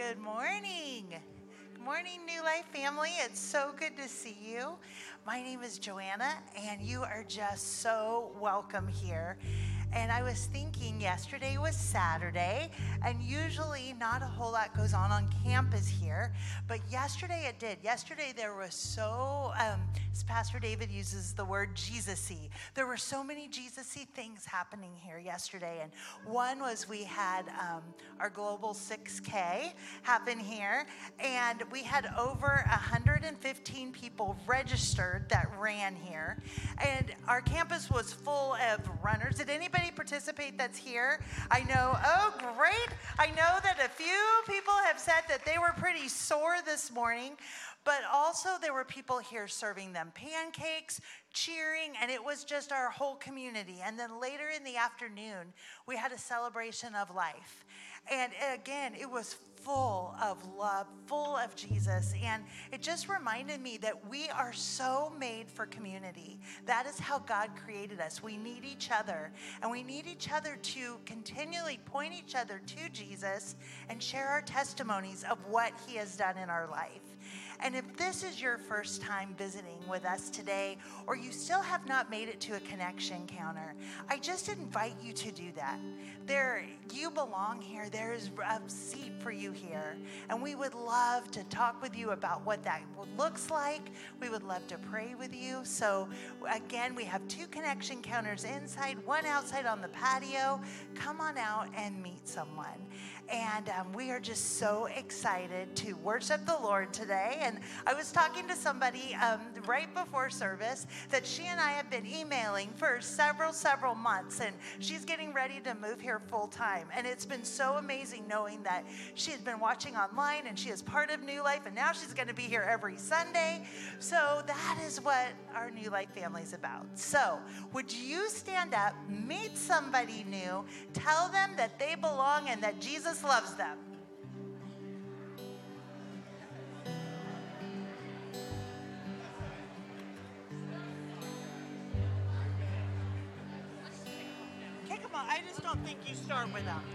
Good morning. Good morning, New Life family. It's so good to see you. My name is Joanna, and you are just so welcome here. And I was thinking yesterday was Saturday, and usually not a whole lot goes on campus here, but yesterday it did. Yesterday there was so, as Pastor David uses the word Jesus-y, there were so many Jesus-y things happening here yesterday. And one was we had our Global 6K happen here, and we had over 115 people registered that ran here. And our campus was full of runners. Did anybody participate that's here? I know, oh great. I know that a few people have said that they were pretty sore this morning, but also there were people here serving them pancakes, cheering, and it was just our whole community. And then later in the afternoon, we had a celebration of life. And again, it was full of love, full of Jesus. And it just reminded me that we are so made for community. That is how God created us. We need each other. And we need each other to continually point each other to Jesus and share our testimonies of what he has done in our life. And if this is your first time visiting with us today, or you still have not made it to a connection counter, I just invite you to do that. You belong here. There is a seat for you here. And we would love to talk with you about what that looks like. We would love to pray with you. So again, we have 2 connection counters inside, 1 outside on the patio. Come on out and meet someone. And we are just so excited to worship the Lord today. And I was talking to somebody right before service that she and I have been emailing for several months. And she's getting ready to move here full time. And it's been so amazing knowing that she's been watching online and she is part of New Life. And now she's going to be here every Sunday. So that is what our New Life family is about. So would you stand up, meet somebody new, tell them that they belong and that Jesus loves them. Okay, come on. I just don't think you start with them.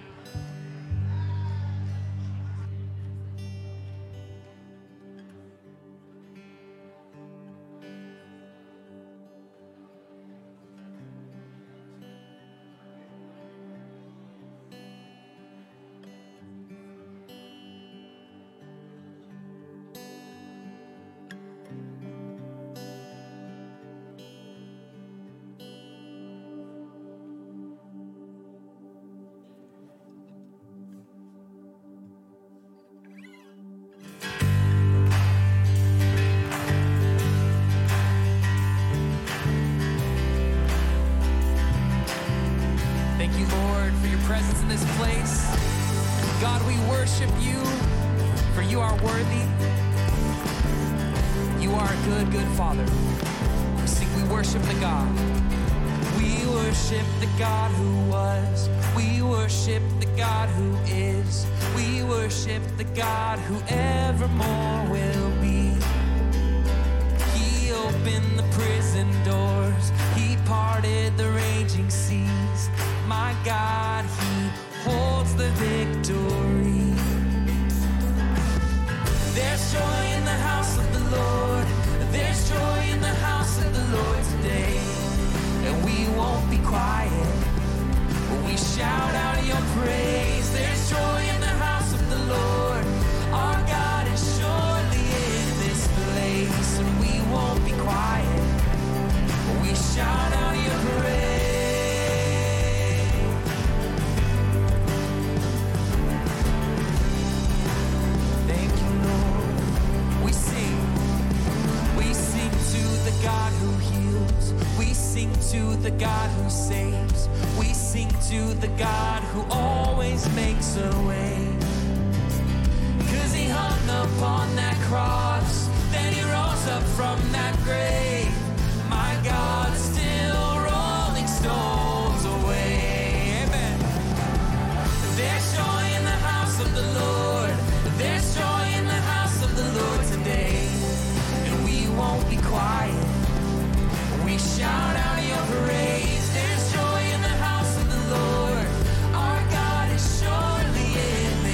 There's joy in the house of the Lord. Our God is surely in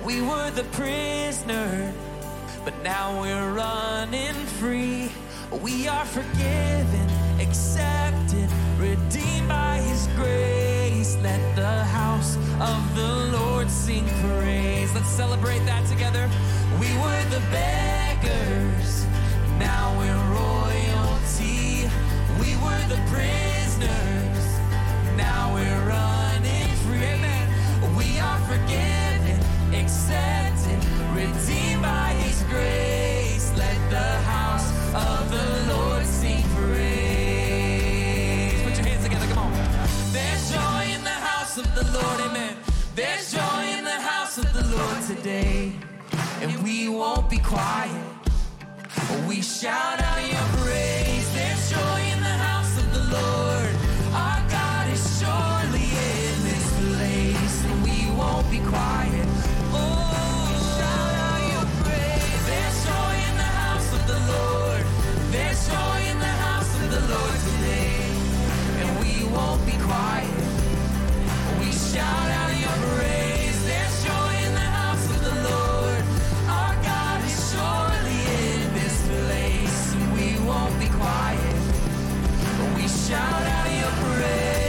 We were the prisoner, but now we're running free. We are forgiven, accepted, redeemed by His grace. Let the house of the Lord sing praise. Let's celebrate that together. We were the beggars, now we're royalty. We were the prisoners, now we're running free. Amen. We are forgiven, accepted, redeemed by His grace. Let the house of the Lord sing praise. Put your hands together, come on. There's joy in the house of the Lord, amen. There's joy in the house of the Lord today. And we won't be quiet. We shout out your praise. There's joy in the house of the Lord. Our God is surely in this place. And we won't be quiet. Oh, shout out your praise. There's joy in the house of the Lord. There's joy in the house of the Lord today. And we won't be quiet. We shout out your praise. There's joy in the house of the Lord. Our God is surely in this place. And we won't be quiet. We shout out your praise.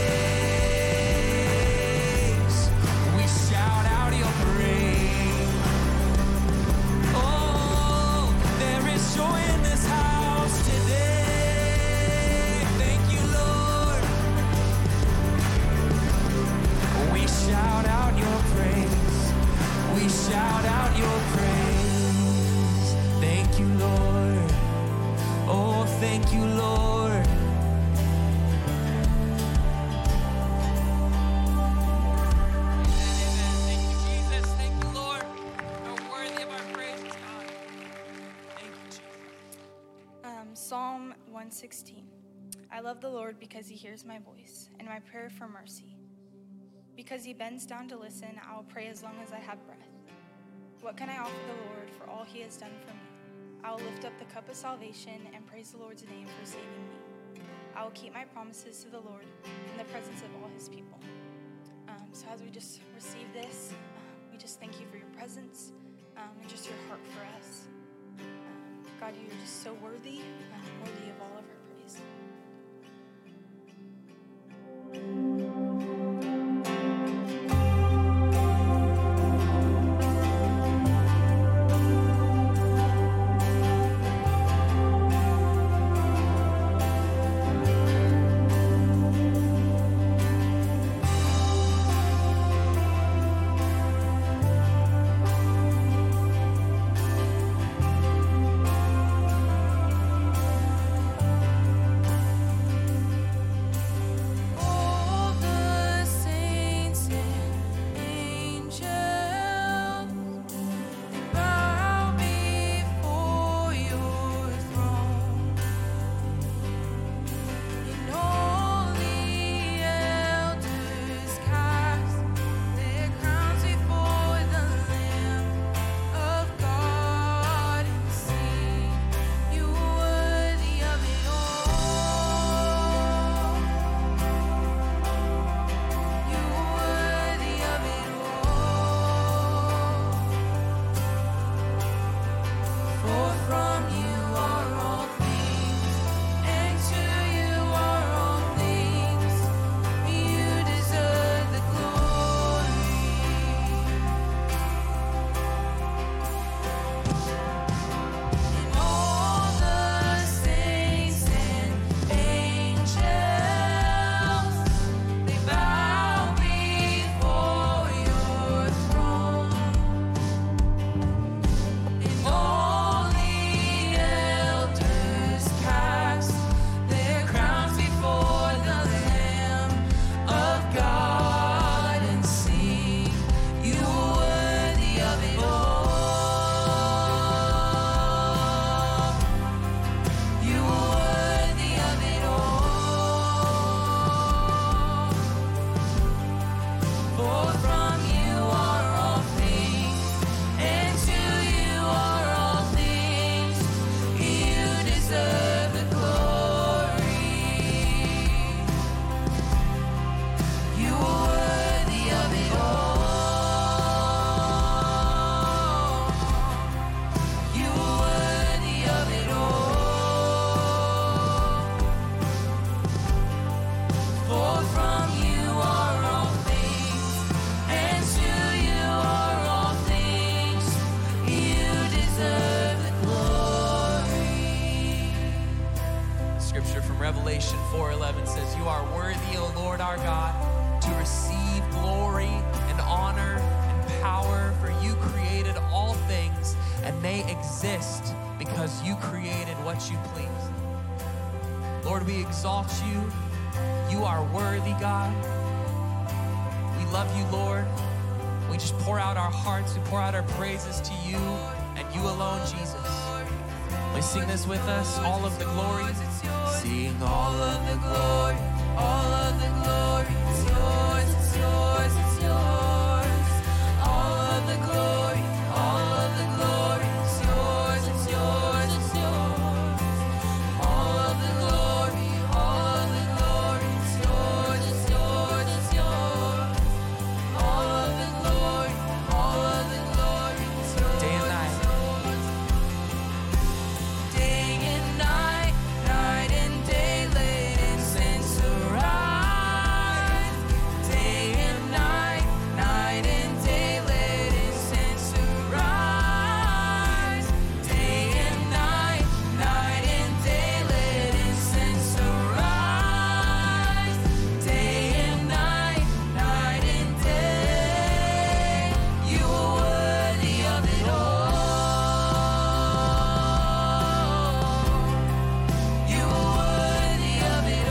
We shout out your praise. Oh, there is joy in this house today. Thank you, Lord. We shout out your praise. We shout out your praise. Thank you, Lord. Oh, thank you, Lord. Amen. Thank you, Jesus. Thank you, Lord. You're worthy of our praise, God. Thank you, Jesus. Psalm 116. I love the Lord because He hears my voice and my prayer for mercy. Because He bends down to listen, I will pray as long as I have breath. What can I offer the Lord for all He has done for me? I will lift up the cup of salvation and praise the Lord's name for saving me. I will keep my promises to the Lord in the presence of all His people. So as we just receive this, we just thank you for your presence and just your heart for us. God, you are just so worthy, worthy of all of our praise. Revelation 4:11 says, you are worthy, O Lord our God, to receive glory and honor and power, for you created all things, and they exist because you created what you pleased. Lord, we exalt you. You are worthy, God. We love you, Lord. We just pour out our hearts, we pour out our praises to you and you alone, Jesus. We sing this with us, all of the glory. Sing all of the glory, all of the glory. It's yours, it's yours, it's yours. All of the glory, all of the glory. It's yours, it's yours, it's yours. All of the glory, all of the glory. It's yours, it's yours, it's yours. All of the glory, all of the glory. It's yours. Day and night. Day and night, night and day, late incense arise. Day and night, night and day, late incense arise. Day and night, night and day, late incense arise. Day and night, night and day, you are worthy of it all. You are worthy of it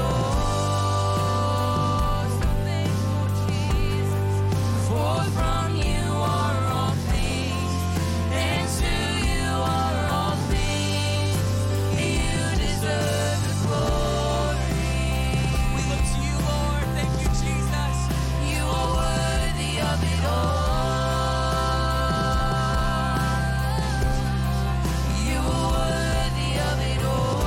all. So thankful, Jesus. For from you are all things, and to you are all things. You deserve the glory. We look to you, Lord. Thank you, Jesus. You are worthy of it all. You are worthy of it all.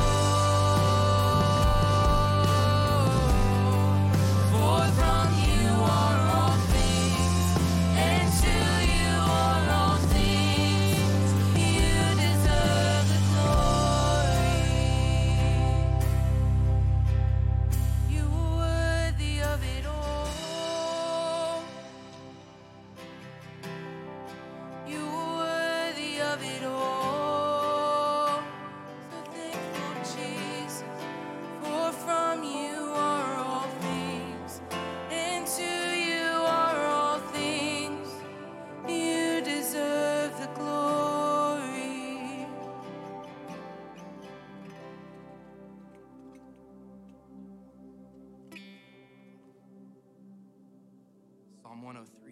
For from you are all things, and to you are all things. You deserve the glory. You are worthy of it all. You are worthy of it all. So thankful, Jesus. For from you are all things, and to you are all things. You deserve the glory. Psalm 103.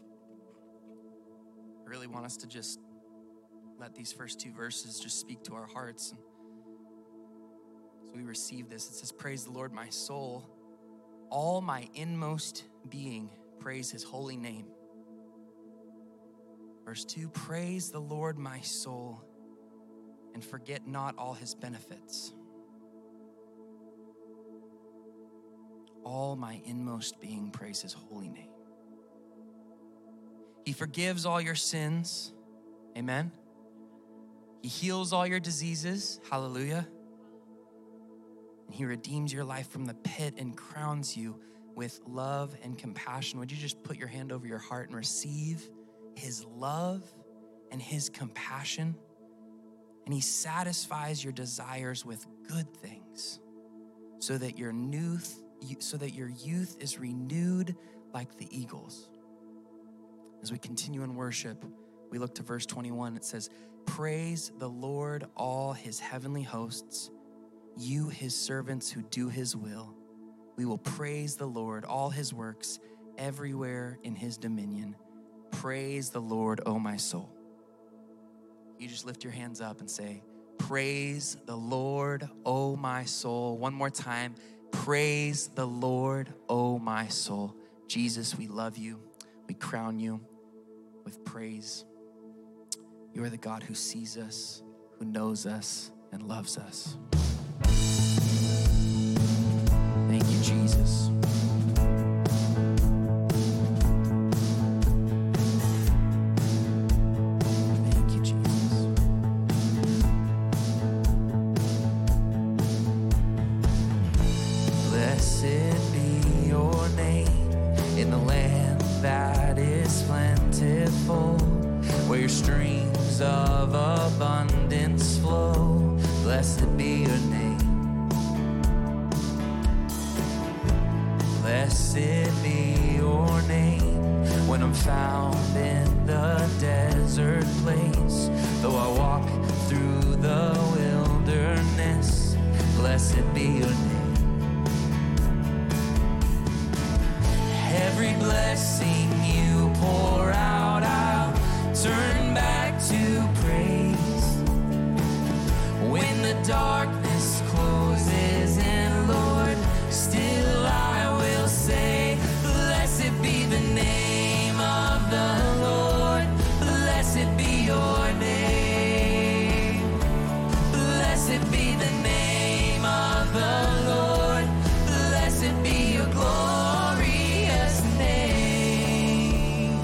I really want us to just let these first two verses just speak to our hearts. And so we receive this. It says, praise the Lord, my soul. All my inmost being, praise his holy name. Verse 2, praise the Lord, my soul, and forget not all his benefits. All my inmost being, praise his holy name. He forgives all your sins. Amen. He heals all your diseases. Hallelujah. And he redeems your life from the pit and crowns you with love and compassion. Would you just put your hand over your heart and receive his love and his compassion? And he satisfies your desires with good things so that your youth is renewed like the eagles. As we continue in worship, we look to verse 21. It says, praise the Lord, all his heavenly hosts, you his servants who do his will. We will praise the Lord, all his works, everywhere in his dominion. Praise the Lord, O my soul. You just lift your hands up and say, praise the Lord, O my soul. One more time, praise the Lord, O my soul. Jesus, we love you. We crown you with praise. You are the God who sees us, who knows us, and loves us. Thank you, Jesus. Thank you, Jesus. Blessed be your name in the land that is plentiful, where your streams of abundance flow. Blessed be your name. Blessed be your name when I'm found in the desert place. Though I walk through the wilderness, blessed be your name. Every blessing you pour out, I'll turn back to praise. When the darkness closes in, Lord, still I will say, blessed be the name of the Lord. Blessed be your name. Blessed be the name of the Lord. Blessed be your glorious name.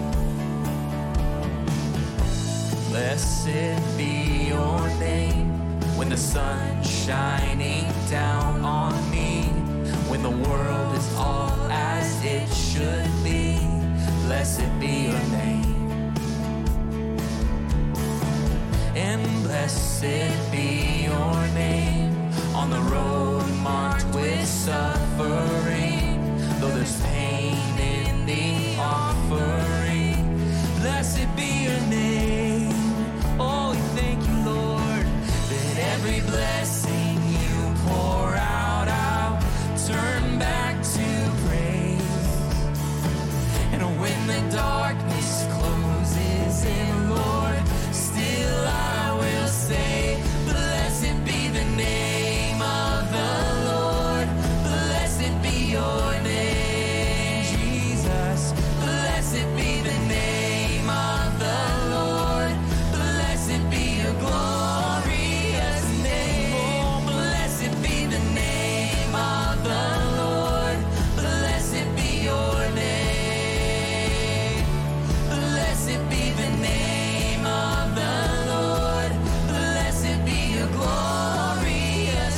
Blessed be your name when the sun's shining down on me, when the world is all as it should be. Blessed be your name. And blessed be your name on the road marked with suffering, though there's pain in the offering. Blessed be your name. Oh, we thank you, Lord, that every blessing you pour out, I'll turn back to praise. And when the darkness closes in, Lord, still I will say, blessed be the name of the Lord. Blessed be your name, Jesus. Blessed be the name of the Lord. Blessed be your glorious name. Oh, blessed be the name of the Lord. Blessed be your name. Blessed be the name of the Lord. Blessed be your glorious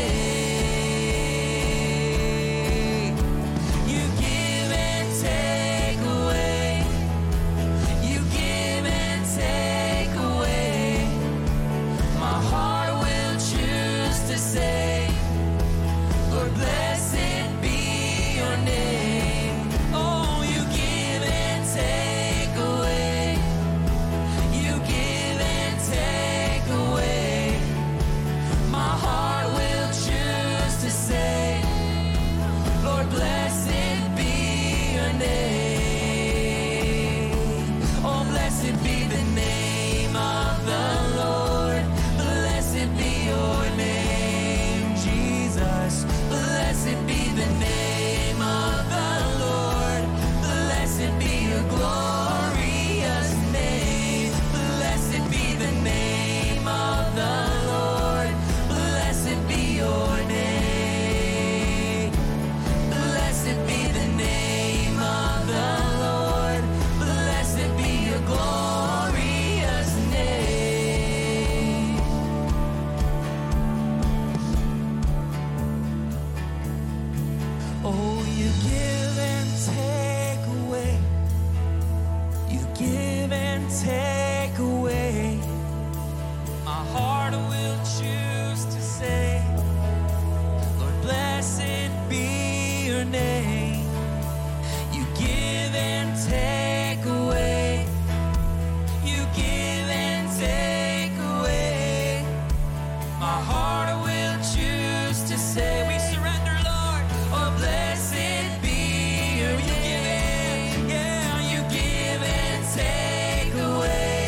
name. You give and take away. You give and take away. My heart will choose to say, Lord, blessed be your name. Oh, you give and take away. You give and take away. My heart will choose to say, Lord, blessed be your name. Oh, blessed be the name of the Lord. Blessed be your name, Jesus. Blessed be the name of the Lord. Blessed be your glorious name. Blessed be the name of the Lord. Blessed be your name. Blessed be the name of the Lord. Blessed be your glorious name. Oh, you give and take away. You give and take away. My heart will choose to say, Lord, blessed be your name. You give and take away. You give and take away. My heart will choose to say, we surrender, Lord. Oh, blessed be your name. Yeah, you give and take away.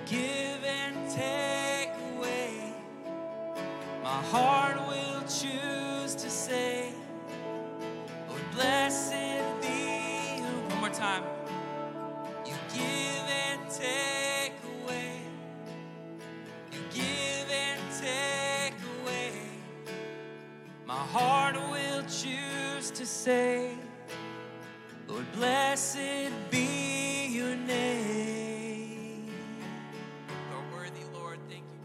give and take away. My heart will choose to say, Lord, blessed be you. One more time. You give and take away. You give and take away. My heart will choose to say, Lord, blessed be your name. You are worthy, Lord. Thank you.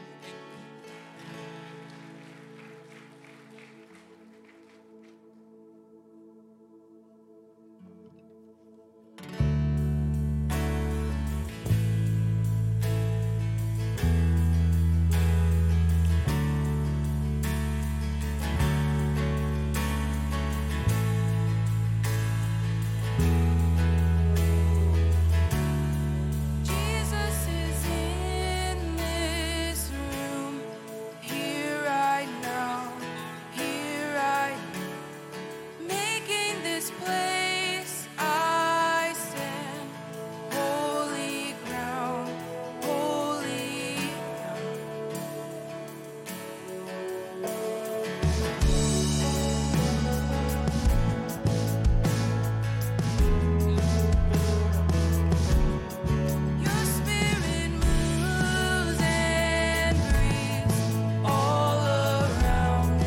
Jesus is in this room, here right now, making this place I stand, holy ground, holy ground. Your spirit moves and breathes all around,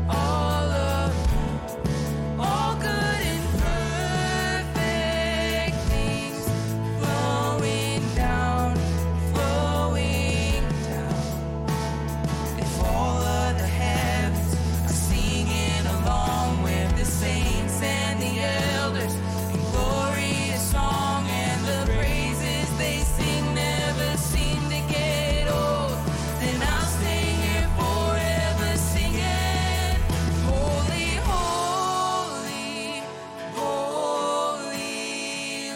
all good and perfect things flowing down. If all of the heavens are singing along with the saints and the elders in glorious song, and the praises they sing never seem to get old, then I'll stay here forever singing, holy, holy, holy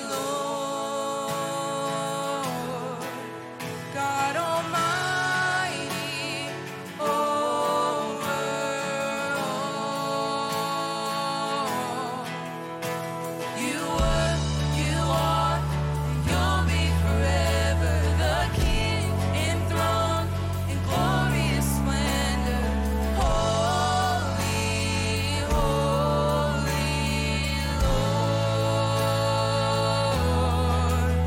Lord, God Almighty, over all. You were, you are, and you'll be forever the King enthroned in glorious splendor. Holy, holy Lord.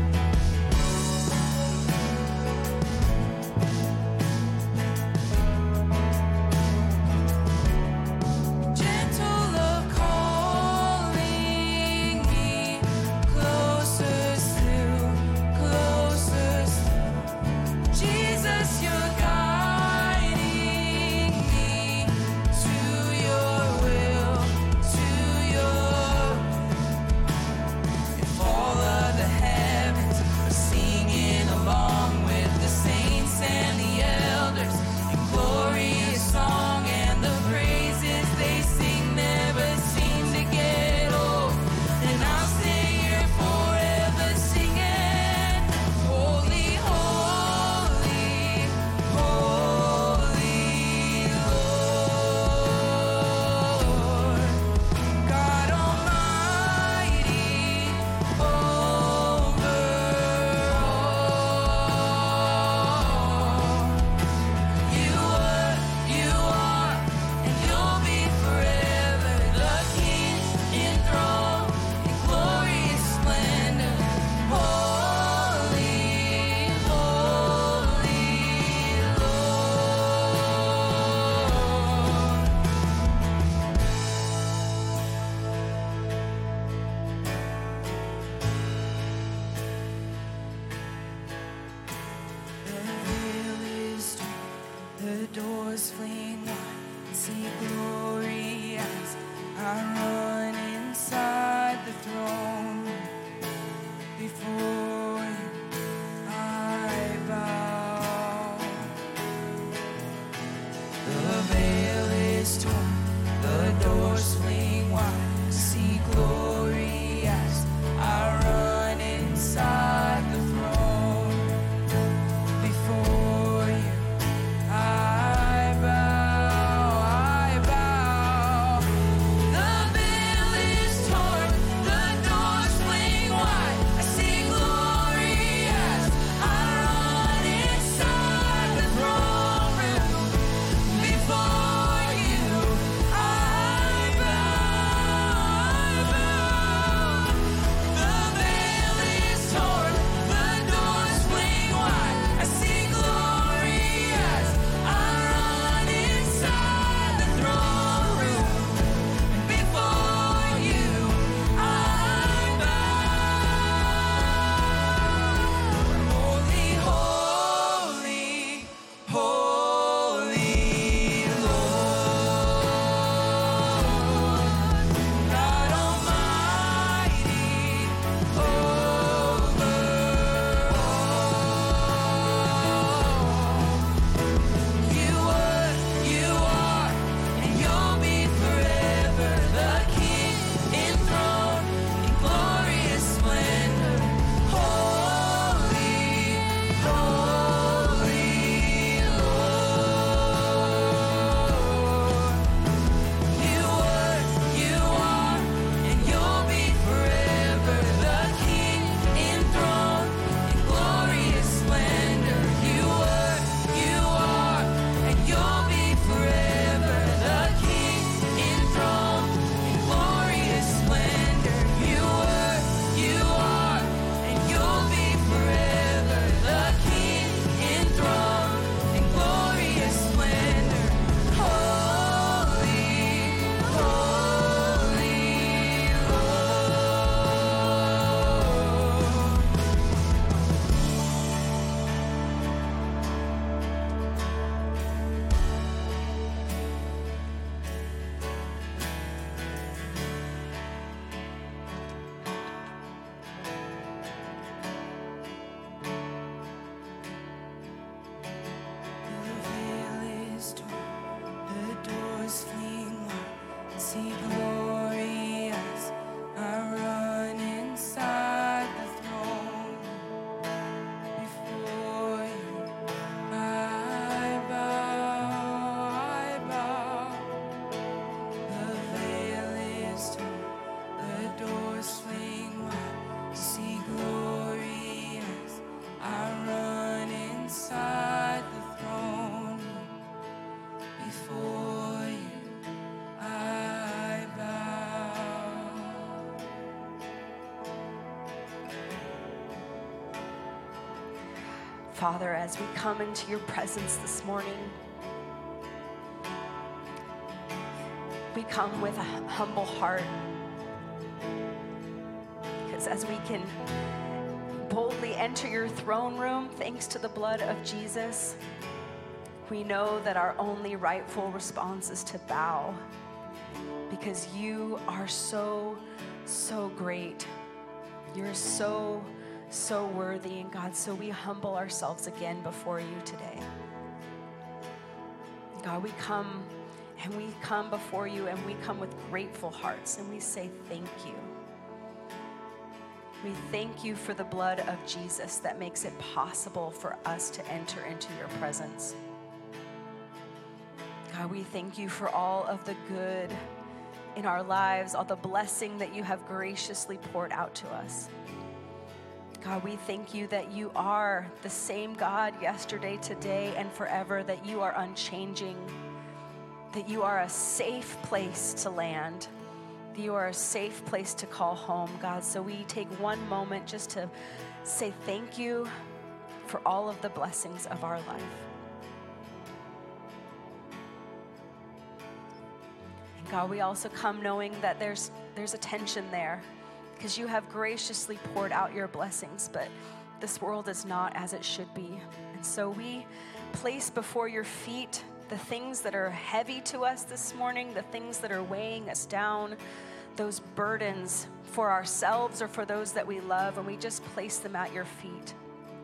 Gentle love calling me closer still, closer still. Jesus, you're guiding me to your will, to your. If all of the heavens are singing along with the saints and the elders in glorious song, and the praises they sing never seem to get old, then I'll stay here forever singing, holy, holy, holy Lord, God Almighty, over all. You were, you are, and you'll be forever the King enthroned in glorious splendor. Holy, holy Lord. The veil is torn, the doors fling wide, see glory as I run inside the throne. Before you, I bow. The veil is torn, the doors fling wide, see glory as I run inside the throne. Before you, I bow, I bow. The veil is torn, the doors fling wide. I see glory as I run Father, as we come into your presence this morning, we come with a humble heart, because as we can boldly enter your throne room thanks to the blood of Jesus, we know that our only rightful response is to bow, because you are so, so great. You're so, so worthy. And God, so we humble ourselves again before you today. God, we come before you, and we come with grateful hearts, and we say thank you. We thank you for the blood of Jesus that makes it possible for us to enter into your presence. God, we thank you for all of the good in our lives, all the blessing that you have graciously poured out to us. God, we thank you that you are the same God yesterday, today, and forever, that you are unchanging, that you are a safe place to land, that you are a safe place to call home, God. So we take one moment just to say thank you for all of the blessings of our life. And God, we also come knowing that there's a tension there, because you have graciously poured out your blessings, but this world is not as it should be. And so we place before your feet the things that are heavy to us this morning, the things that are weighing us down, those burdens for ourselves or for those that we love, and we just place them at your feet.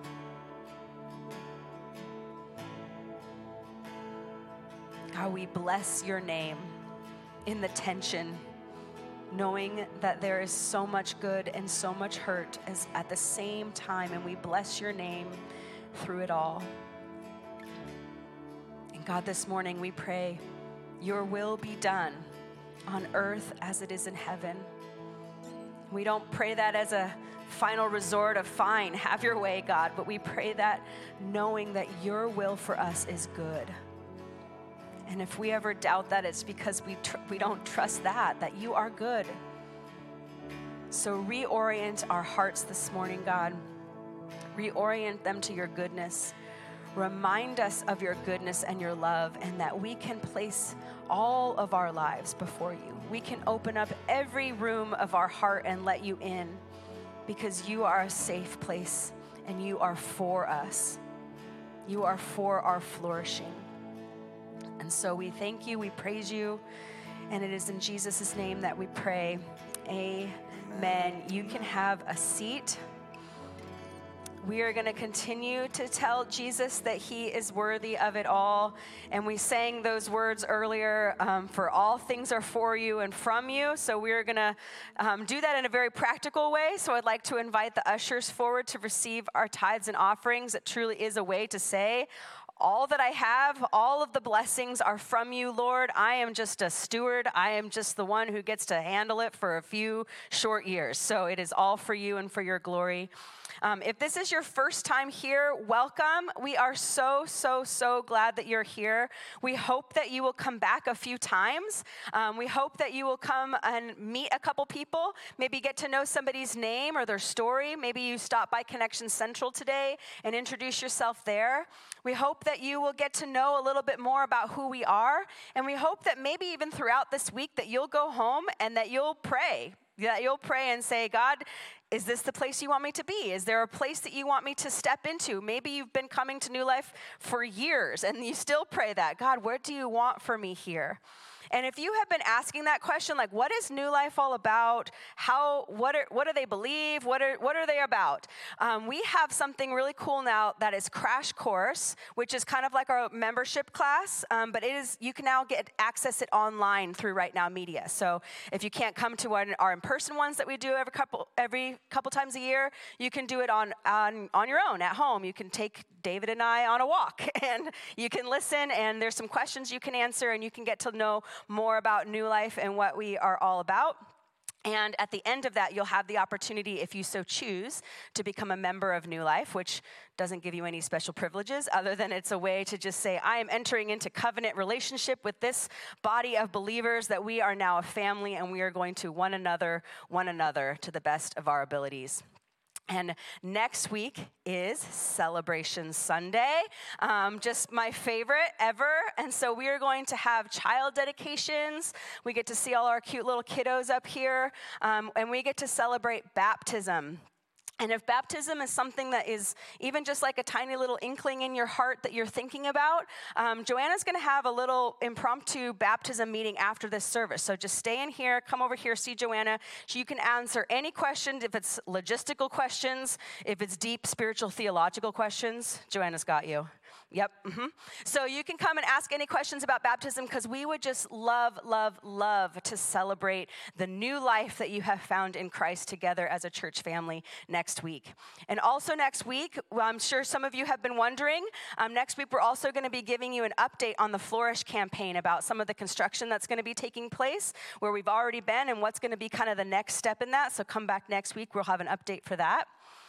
God, we bless your name in the tension, knowing that there is so much good and so much hurt as at the same time, and we bless your name through it all. And God, this morning we pray, your will be done on earth as it is in heaven. We don't pray that as a final resort of fine, have your way, God, but we pray that knowing that your will for us is good. And if we ever doubt that, it's because we don't trust that you are good. So reorient our hearts this morning, God. Reorient them to your goodness. Remind us of your goodness and your love, and that we can place all of our lives before you. We can open up every room of our heart and let you in, because you are a safe place and you are for us. You are for our flourishing. And so we thank you, we praise you, and it is in Jesus' name that we pray. Amen. You can have a seat. We are going to continue to tell Jesus that he is worthy of it all. And we sang those words earlier, for all things are for you and from you. So we're going to do that in a very practical way. So I'd like to invite the ushers forward to receive our tithes and offerings. It truly is a way to say, all that I have, all of the blessings are from you, Lord. I am just a steward. I am just the one who gets to handle it for a few short years. So it is all for you and for your glory. If this is your first time here, welcome. We are so, so, so glad that you're here. We hope that you will come back a few times. We hope that you will come and meet a couple people, maybe get to know somebody's name or their story. Maybe you stop by Connection Central today and introduce yourself there. We hope that you will get to know a little bit more about who we are. And we hope that maybe even throughout this week that you'll go home and that you'll pray. That you'll pray and say, God, is this the place you want me to be? Is there a place that you want me to step into? Maybe you've been coming to New Life for years and you still pray that. God, what do you want for me here? And if you have been asking that question, like, what is New Life all about? What do they believe? What are they about? We have something really cool now that is Crash Course, which is kind of like our membership class, but you can now access it online through Right Now Media. So if you can't come to our in-person ones that we do every couple times a year, you can do it on your own at home. You can take David and I on a walk, and you can listen, and there's some questions you can answer, and you can get to know more about New Life and what we are all about. And at the end of that, you'll have the opportunity, if you so choose, to become a member of New Life, which doesn't give you any special privileges other than it's a way to just say, I am entering into covenant relationship with this body of believers, that we are now a family and we are going to one another to the best of our abilities. And next week is Celebration Sunday, just my favorite ever. And so we are going to have child dedications. We get to see all our cute little kiddos up here, and we get to celebrate baptism. And if baptism is something that is even just like a tiny little inkling in your heart that you're thinking about, Joanna's going to have a little impromptu baptism meeting after this service. So just stay in here, come over here, see Joanna. You can answer any questions, if it's logistical questions, if it's deep spiritual theological questions, Joanna's got you. Yep. So you can come and ask any questions about baptism, because we would just love to celebrate the new life that you have found in Christ together as a church family next week. And also next week, I'm sure some of you have been wondering, next week we're also going to be giving you an update on the Flourish campaign about some of the construction that's going to be taking place, where we've already been, and what's going to be kind of the next step in that. So come back next week, we'll have an update for that.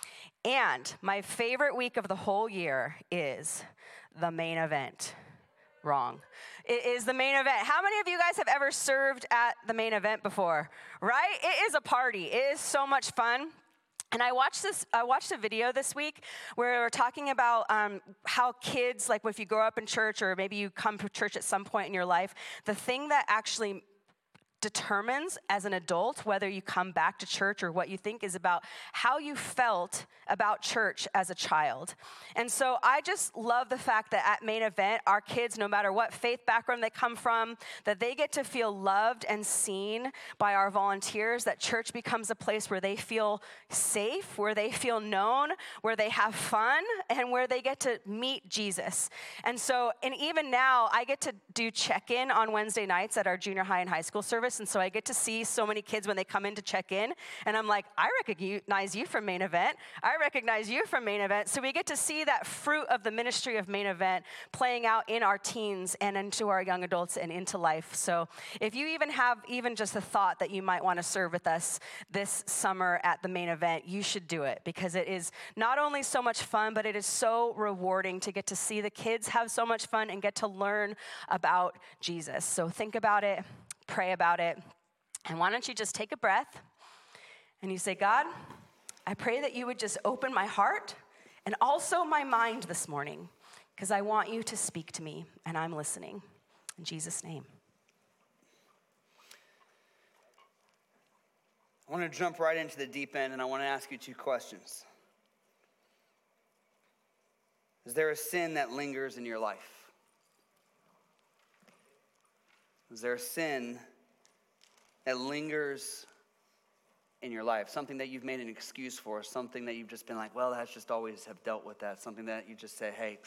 And my favorite week of the whole year is the main event. Wrong. It is the main event. How many of you guys have ever served at the main event before? Right? It is a party. It is so much fun. And I watched a video this week where we were talking about how kids, like if you grow up in church or maybe you come to church at some point in your life, the thing that actually determines as an adult whether you come back to church or what you think is about how you felt about church as a child. And so I just love the fact that at Main Event, our kids, no matter what faith background they come from, that they get to feel loved and seen by our volunteers, that church becomes a place where they feel safe, where they feel known, where they have fun, and where they get to meet Jesus. And so, and even now, I get to do check-in on Wednesday nights at our junior high and high school service. And so I get to see so many kids when they come in to check in. And I'm like, I recognize you from Main Event. I recognize you from Main Event. So we get to see that fruit of the ministry of Main Event playing out in our teens and into our young adults and into life. So if you even have just a thought that you might want to serve with us this summer at the Main Event, you should do it, because it is not only so much fun, but it is so rewarding to get to see the kids have so much fun and get to learn about Jesus. So think about it. Pray about it. And why don't you just take a breath and you say, God, I pray that you would just open my heart and also my mind this morning, because I want you to speak to me and I'm listening. In Jesus' name. I want to jump right into the deep end, and I want to ask you two questions. Is there a sin that lingers in your life? Is there a sin that lingers in your life? Something that you've made an excuse for, something that you've just been like, well, that's just always have dealt with that. Something that you just say, hey.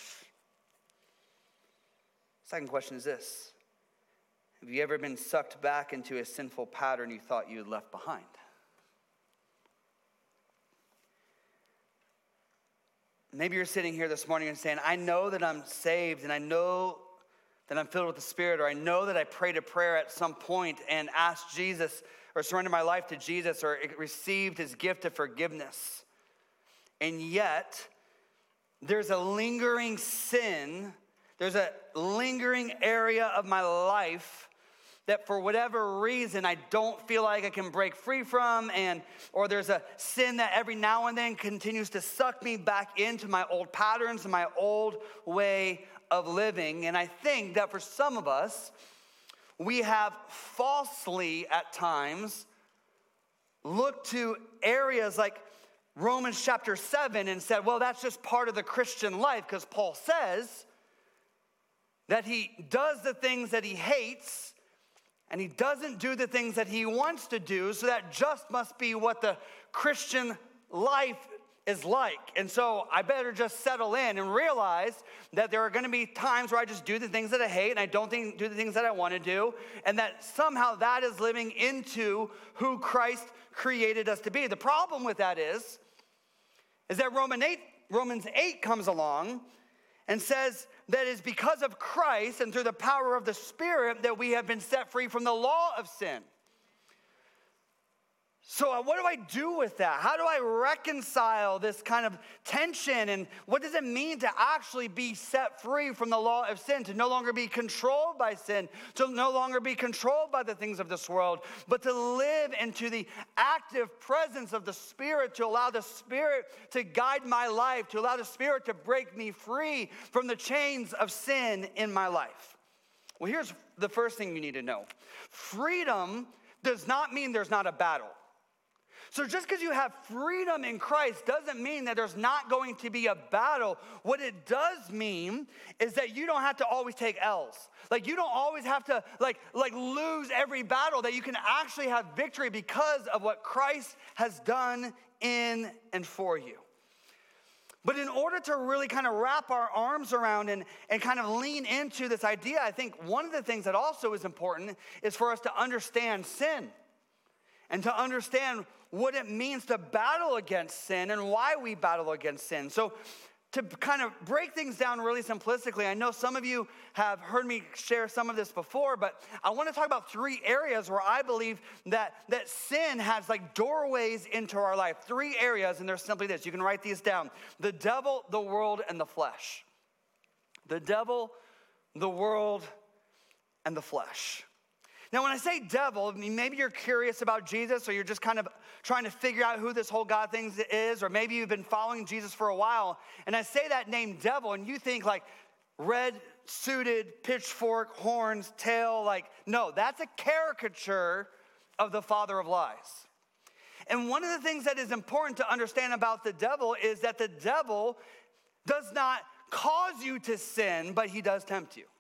Second question is this. Have you ever been sucked back into a sinful pattern you thought you had left behind? Maybe you're sitting here this morning and saying, I know that I'm saved, and I know that I'm filled with the Spirit, or I know that I prayed a prayer at some point and asked Jesus, or surrendered my life to Jesus, or received his gift of forgiveness. And yet, there's a lingering sin, there's a lingering area of my life that for whatever reason I don't feel like I can break free from, or there's a sin that every now and then continues to suck me back into my old patterns and my old way of living. And I think that for some of us, we have falsely at times looked to areas like Romans chapter 7 and said, well, that's just part of the Christian life, because Paul says that he does the things that he hates and he doesn't do the things that he wants to do, so that just must be what the Christian life is like. And so I better just settle in and realize that there are going to be times where I just do the things that I hate and I don't do the things that I want to do, and that somehow that is living into who Christ created us to be. The problem with that is that Romans 8 comes along and says that it's because of Christ and through the power of the Spirit that we have been set free from the law of sin. So what do I do with that? How do I reconcile this kind of tension? And what does it mean to actually be set free from the law of sin, to no longer be controlled by sin, to no longer be controlled by the things of this world, but to live into the active presence of the Spirit, to allow the Spirit to guide my life, to allow the Spirit to break me free from the chains of sin in my life? Well, here's the first thing you need to know. Freedom does not mean there's not a battle. So just because you have freedom in Christ doesn't mean that there's not going to be a battle. What it does mean is that you don't have to always take L's. Like you don't always have to like lose every battle, that you can actually have victory because of what Christ has done in and for you. But in order to really kind of wrap our arms around and kind of lean into this idea, I think one of the things that also is important is for us to understand sin and to understand what it means to battle against sin and why we battle against sin. So to kind of break things down really simplistically, I know some of you have heard me share some of this before, but I want to talk about 3 areas where I believe that sin has like doorways into our life. 3 areas, and they're simply this. You can write these down. The devil, the world, and the flesh. The devil, the world, and the flesh. Now, when I say devil, I mean, maybe you're curious about Jesus, or you're just kind of trying to figure out who this whole God thing is, or maybe you've been following Jesus for a while, and I say that name devil, and you think like red suited, pitchfork, horns, tail, like, no, that's a caricature of the father of lies. And one of the things that is important to understand about the devil is that the devil does not cause you to sin, but he does tempt you.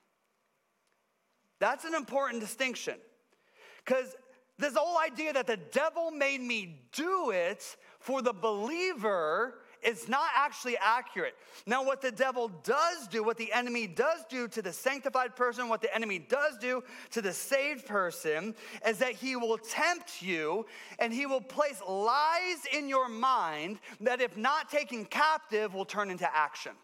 That's an important distinction, because this whole idea that the devil made me do it for the believer is not actually accurate. Now, what the devil does do, what the enemy does do to the sanctified person, what the enemy does do to the saved person, is that he will tempt you and he will place lies in your mind that, if not taken captive, will turn into action.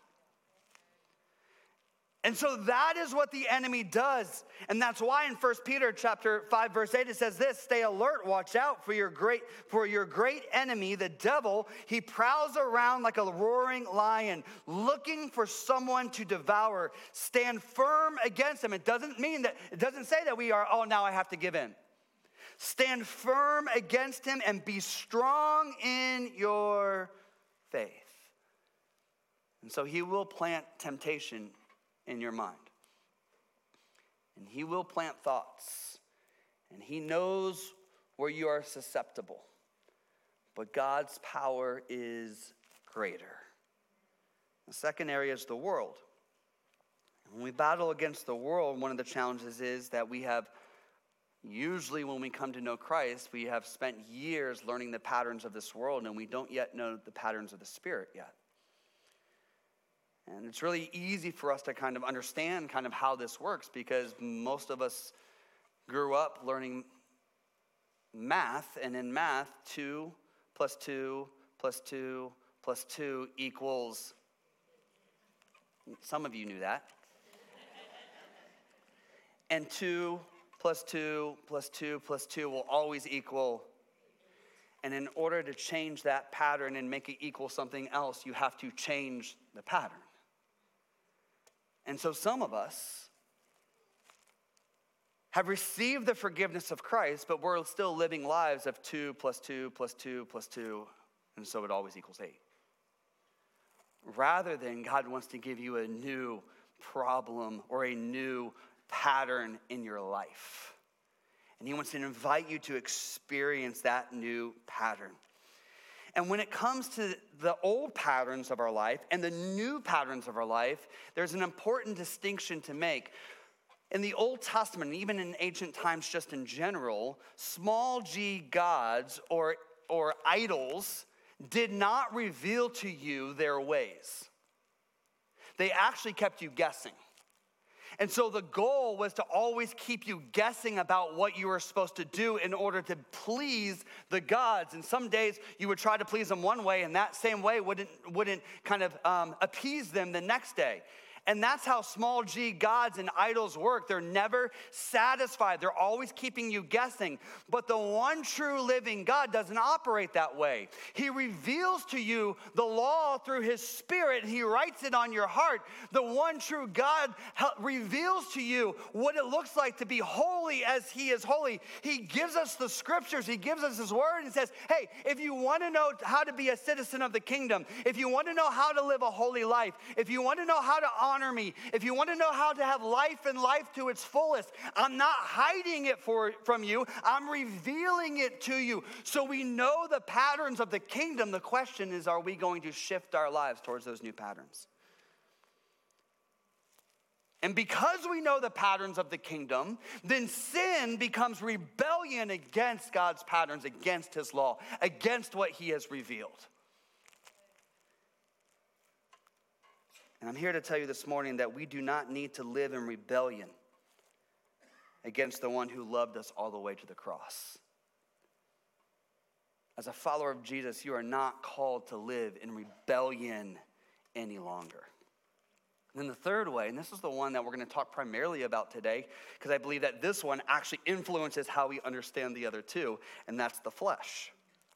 And so that is what the enemy does. And that's why in 1 Peter chapter 5, verse 8, it says this: stay alert, watch out for your great enemy, the devil. He prowls around like a roaring lion, looking for someone to devour. Stand firm against him. It doesn't say that we are, oh, now I have to give in. Stand firm against him and be strong in your faith. And so he will plant temptation in your mind. And he will plant thoughts. And he knows where you are susceptible. But God's power is greater. The second area is the world. When we battle against the world, one of the challenges is that we have, usually when we come to know Christ, we have spent years learning the patterns of this world, and we don't yet know the patterns of the Spirit yet. And it's really easy for us to kind of understand kind of how this works, because most of us grew up learning math, and in math, 2 plus 2 plus 2 plus 2 equals, some of you knew that. And 2 plus 2 plus 2 plus 2 will always equal. And in order to change that pattern and make it equal something else, you have to change the pattern. And so some of us have received the forgiveness of Christ, but we're still living lives of 2 plus 2 plus 2 plus 2, and so it always equals 8. Rather than God wants to give you a new problem or a new pattern in your life. And he wants to invite you to experience that new pattern. And when it comes to the old patterns of our life and the new patterns of our life, there's an important distinction to make. In the Old Testament, even in ancient times just in general, small g gods or idols did not reveal to you their ways. They actually kept you guessing. And so the goal was to always keep you guessing about what you were supposed to do in order to please the gods. And some days you would try to please them one way, and that same way wouldn't kind of appease them the next day. And that's how small g gods and idols work. They're never satisfied. They're always keeping you guessing. But the one true living God doesn't operate that way. He reveals to you the law through his Spirit. He writes it on your heart. The one true God reveals to you what it looks like to be holy as he is holy. He gives us the scriptures. He gives us his word and says, hey, if you want to know how to be a citizen of the kingdom, if you want to know how to live a holy life, if you want to know how to honor me, if you want to know how to have life and life to its fullest, I'm not hiding it from you. I'm revealing it to you. So we know the patterns of the kingdom. The question is, are we going to shift our lives towards those new patterns? And because we know the patterns of the kingdom, then sin becomes rebellion against God's patterns, against his law, against what he has revealed. And I'm here to tell you this morning that we do not need to live in rebellion against the one who loved us all the way to the cross. As a follower of Jesus, you are not called to live in rebellion any longer. And then the third way, and this is the one that we're going to talk primarily about today, because I believe that this one actually influences how we understand the other two, and that's the flesh.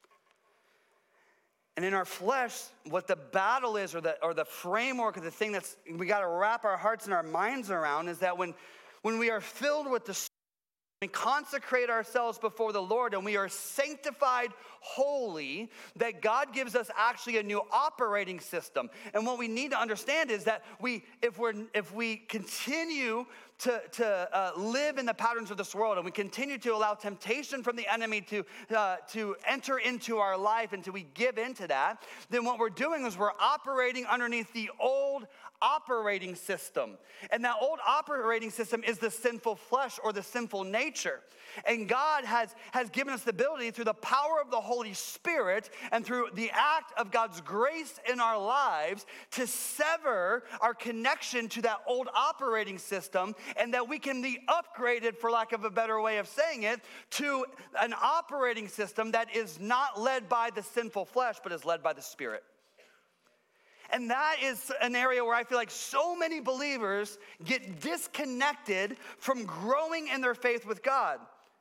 And in our flesh, what the battle is, or the framework, or the thing that's we got to wrap our hearts and our minds around, is that when we are filled with the Spirit, we consecrate ourselves before the Lord, and we are sanctified holy, that God gives us actually a new operating system. And what we need to understand is that if we continue to live in the patterns of this world, and we continue to allow temptation from the enemy to enter into our life until we give into that, then what we're doing is we're operating underneath the old operating system. And that old operating system is the sinful flesh, or the sinful nature. And God has given us the ability through the power of the Holy Spirit and through the act of God's grace in our lives to sever our connection to that old operating system, and that we can be upgraded, for lack of a better way of saying it, to an operating system that is not led by the sinful flesh, but is led by the Spirit. And that is an area where I feel like so many believers get disconnected from growing in their faith with God.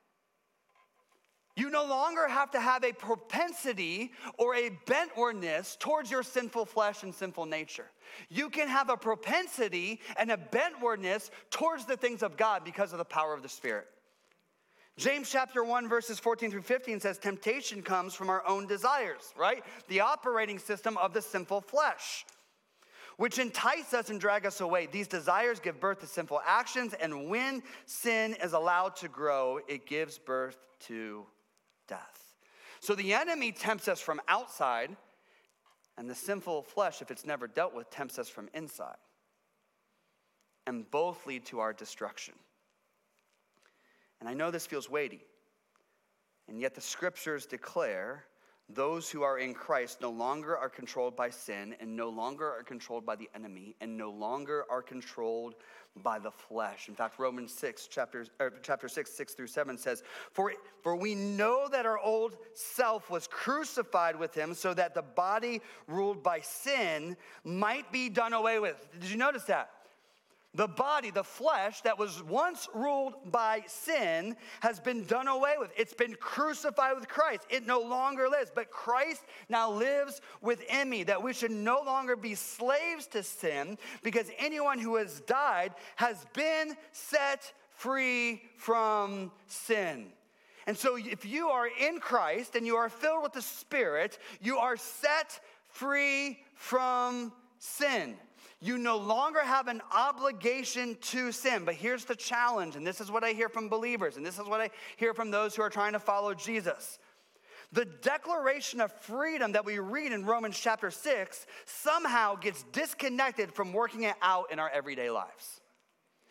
You no longer have to have a propensity or a bentwardness towards your sinful flesh and sinful nature. You can have a propensity and a bentwardness towards the things of God because of the power of the Spirit. James chapter 1 verses 14 through 15 says temptation comes from our own desires, right? The operating system of the sinful flesh, which entice us and drag us away. These desires give birth to sinful actions, and when sin is allowed to grow, it gives birth to death. So the enemy tempts us from outside, and the sinful flesh, if it's never dealt with, tempts us from inside. And both lead to our destruction. And I know this feels weighty, and yet the scriptures declare those who are in Christ no longer are controlled by sin, and no longer are controlled by the enemy, and no longer are controlled by the flesh. In fact, Romans 6, chapter 6 through 7 says, For we know that our old self was crucified with him, so that the body ruled by sin might be done away with. Did you notice that? The body, the flesh that was once ruled by sin has been done away with. It's been crucified with Christ. It no longer lives, but Christ now lives within me, that we should no longer be slaves to sin, because anyone who has died has been set free from sin. And so if you are in Christ and you are filled with the Spirit, you are set free from sin. You no longer have an obligation to sin. But here's the challenge, and this is what I hear from believers, and this is what I hear from those who are trying to follow Jesus. The declaration of freedom that we read in Romans chapter 6 somehow gets disconnected from working it out in our everyday lives.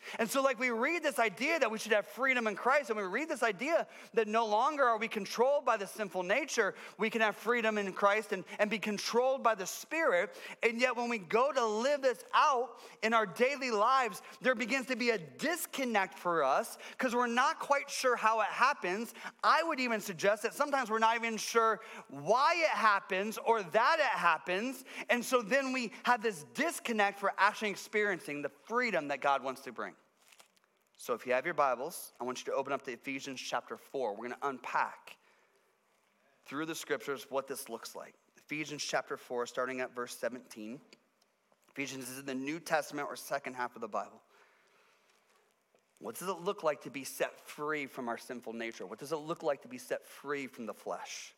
And so like we read this idea that we should have freedom in Christ, and we read this idea that no longer are we controlled by the sinful nature, we can have freedom in Christ and be controlled by the Spirit. And yet when we go to live this out in our daily lives, there begins to be a disconnect for us because we're not quite sure how it happens. I would even suggest that sometimes we're not even sure why it happens or that it happens. And so then we have this disconnect for actually experiencing the freedom that God wants to bring. So if you have your Bibles, I want you to open up to Ephesians chapter 4. We're going to unpack through the scriptures what this looks like. Ephesians chapter 4, starting at verse 17. Ephesians is in the New Testament or second half of the Bible. What does it look like to be set free from our sinful nature? What does it look like to be set free from the flesh?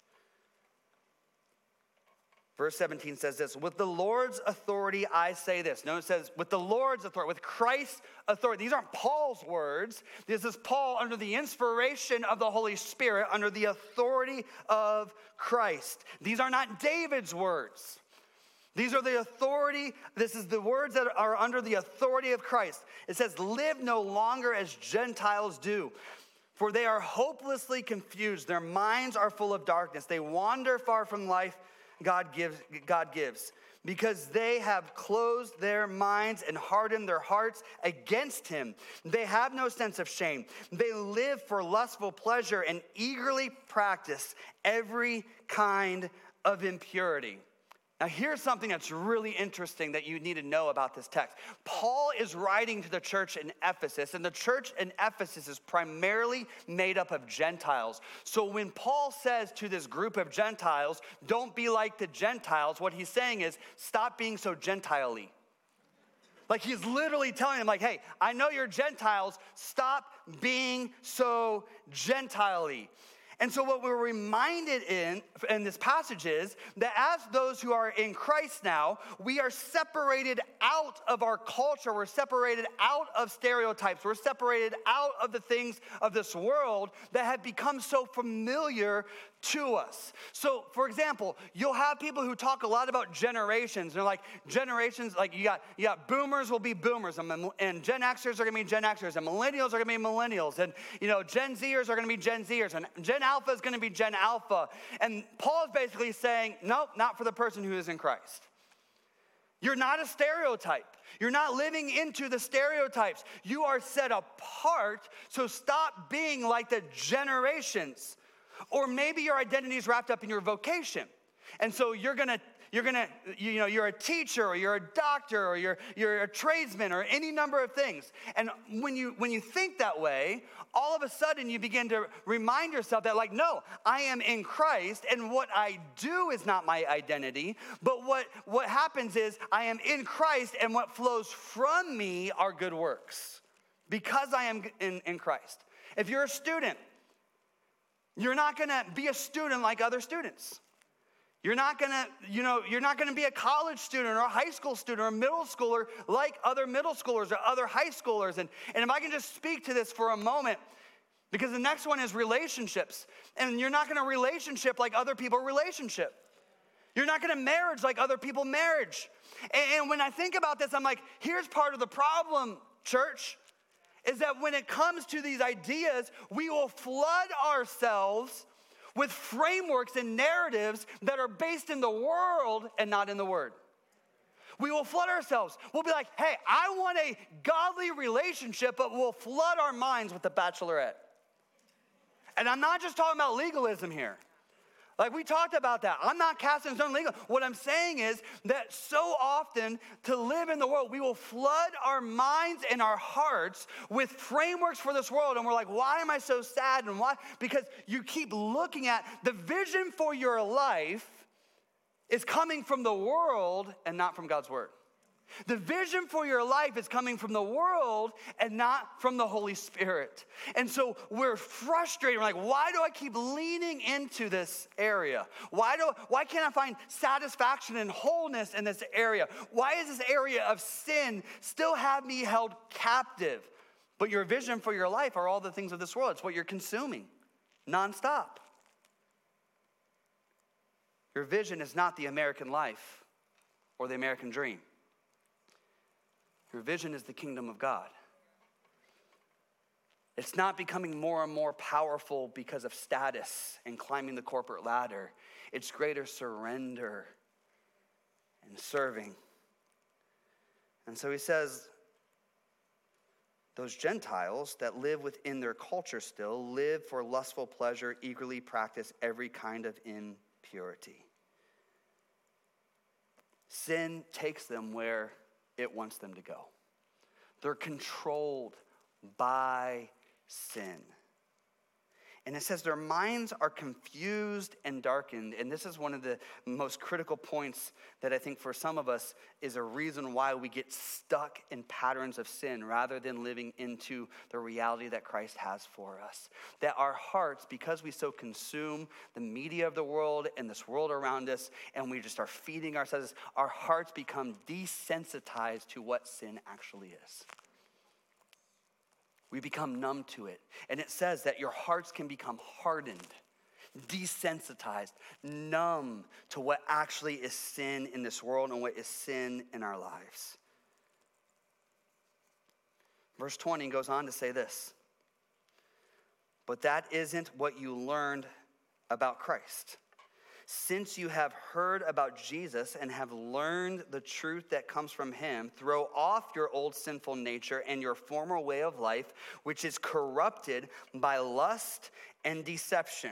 Verse 17 says this, with the Lord's authority, I say this. No, it says, with the Lord's authority, with Christ's authority. These aren't Paul's words. This is Paul under the inspiration of the Holy Spirit, under the authority of Christ. These are not David's words. These are the authority, this is the words that are under the authority of Christ. It says, live no longer as Gentiles do, for they are hopelessly confused. Their minds are full of darkness. They wander far from life God gives, because they have closed their minds and hardened their hearts against him. They have no sense of shame. They live for lustful pleasure and eagerly practice every kind of impurity. Now, here's something that's really interesting that you need to know about this text. Paul is writing to the church in Ephesus, and the church in Ephesus is primarily made up of Gentiles. So when Paul says to this group of Gentiles, don't be like the Gentiles, what he's saying is, stop being so Gentile-y. Like he's literally telling them, like, hey, I know you're Gentiles, stop being so Gentile-y. And so what we're reminded in this passage is that as those who are in Christ now, we are separated out of our culture. We're separated out of stereotypes. We're separated out of the things of this world that have become so familiar to us. So, for example, you'll have people who talk a lot about generations. They're like, generations, like you got boomers will be boomers, and Gen Xers are going to be Gen Xers, and millennials are going to be millennials, and Gen Zers are going to be Gen Zers, and Gen Alpha is going to be Gen Alpha. And Paul is basically saying, nope, not for the person who is in Christ. You're not a stereotype. You're not living into the stereotypes. You are set apart, so stop being like the generations. Or maybe your identity is wrapped up in your vocation. And so you're a teacher, or you're a doctor, or you're a tradesman, or any number of things. And when you think that way, all of a sudden you begin to remind yourself that, like, no, I am in Christ, and what I do is not my identity. But what happens is I am in Christ, and what flows from me are good works because I am in Christ. If you're a student, you're not going to be a student like other students. You're not going to be a college student or a high school student or a middle schooler like other middle schoolers or other high schoolers. And if I can just speak to this for a moment, because the next one is relationships. And you're not going to relationship like other people relationship. You're not going to marriage like other people marriage. And when I think about this, I'm like, here's part of the problem, church, is that when it comes to these ideas, we will flood ourselves with frameworks and narratives that are based in the world and not in the Word. We will flood ourselves. We'll be like, hey, I want a godly relationship, but we'll flood our minds with the Bachelorette. And I'm not just talking about legalism here. Like we talked about that. I'm not casting stone legal. What I'm saying is that so often to live in the world, we will flood our minds and our hearts with frameworks for this world. And we're like, why am I so sad? And why? Because you keep looking at the vision for your life is coming from the world and not from God's word. The vision for your life is coming from the world and not from the Holy Spirit. And so we're frustrated. We're like, why do I keep leaning into this area? Why can't I find satisfaction and wholeness in this area? Why is this area of sin still have me held captive? But your vision for your life are all the things of this world. It's what you're consuming nonstop. Your vision is not the American life or the American dream. Your vision is the kingdom of God. It's not becoming more and more powerful because of status and climbing the corporate ladder. It's greater surrender and serving. And so he says, those Gentiles that live within their culture still live for lustful pleasure, eagerly practice every kind of impurity. Sin takes them where it wants them to go. They're controlled by sin. And it says their minds are confused and darkened. And this is one of the most critical points that I think for some of us is a reason why we get stuck in patterns of sin rather than living into the reality that Christ has for us. That our hearts, because we so consume the media of the world and this world around us, and we just are feeding ourselves, our hearts become desensitized to what sin actually is. We become numb to it. And it says that your hearts can become hardened, desensitized, numb to what actually is sin in this world and what is sin in our lives. Verse 20 goes on to say this, but that isn't what you learned about Christ. Since you have heard about Jesus and have learned the truth that comes from him, throw off your old sinful nature and your former way of life, which is corrupted by lust and deception.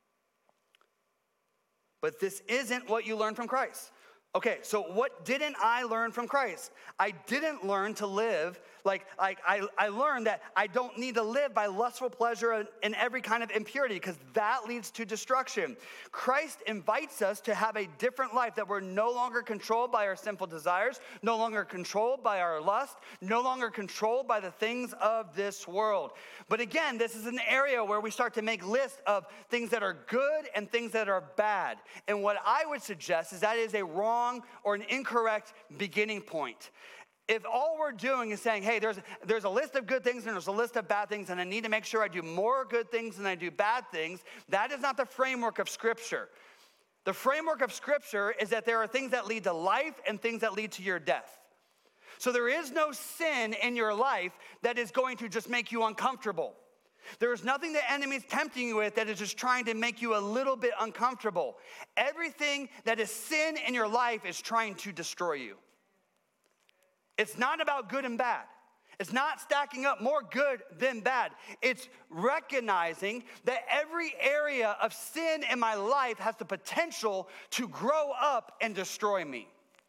But this isn't what you learned from Christ. Okay, so what didn't I learn from Christ? I didn't learn to live I learned that I don't need to live by lustful pleasure and every kind of impurity, because that leads to destruction. Christ invites us to have a different life, that we're no longer controlled by our sinful desires, no longer controlled by our lust, no longer controlled by the things of this world. But again, this is an area where we start to make lists of things that are good and things that are bad. And what I would suggest is that is a wrong or an incorrect beginning point. If all we're doing is saying, hey, there's a list of good things and there's a list of bad things, and I need to make sure I do more good things than I do bad things, that is not the framework of Scripture. The framework of Scripture is that there are things that lead to life and things that lead to your death. So there is no sin in your life that is going to just make you uncomfortable. There is nothing the enemy is tempting you with that is just trying to make you a little bit uncomfortable. Everything that is sin in your life is trying to destroy you. It's not about good and bad. It's not stacking up more good than bad. It's recognizing that every area of sin in my life has the potential to grow up and destroy me.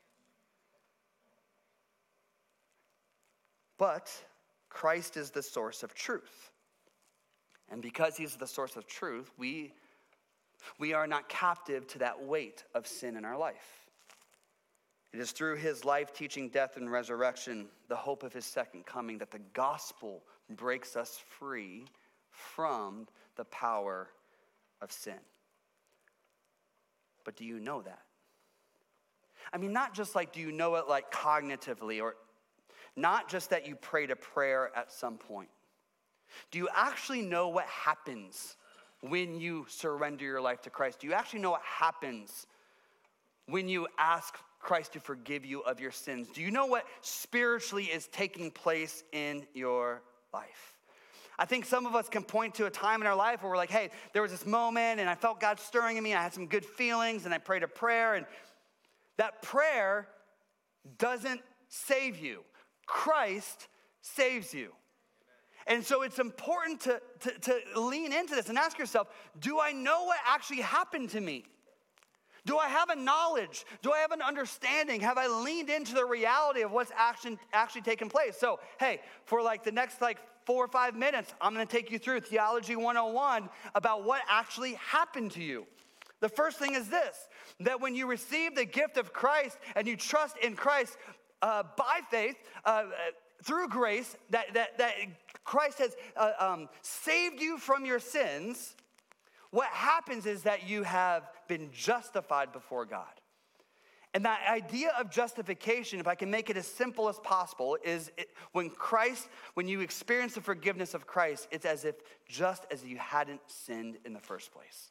But Christ is the source of truth. And because he's the source of truth, we are not captive to that weight of sin in our life. It is through his life, teaching, death, and resurrection, the hope of his second coming, that the gospel breaks us free from the power of sin. But do you know that? I mean, not just do you know it cognitively, or not just that you prayed a prayer at some point. Do you actually know what happens when you surrender your life to Christ? Do you actually know what happens when you ask Christ to forgive you of your sins? Do you know what spiritually is taking place in your life? I think some of us can point to a time in our life where we're like, hey, there was this moment and I felt God stirring in me. I had some good feelings and I prayed a prayer, and that prayer doesn't save you. Christ saves you. And so it's important to lean into this and ask yourself, do I know what actually happened to me? Do I have a knowledge? Do I have an understanding? Have I leaned into the reality of what's actually taken place? So, hey, for the next 4 or 5 minutes, I'm going to take you through Theology 101 about what actually happened to you. The first thing is this, that when you receive the gift of Christ and you trust in Christ by faith, through grace, that Christ has saved you from your sins, what happens is that you have been justified before God. And that idea of justification, if I can make it as simple as possible, is when you experience the forgiveness of Christ, it's as if just as you hadn't sinned in the first place.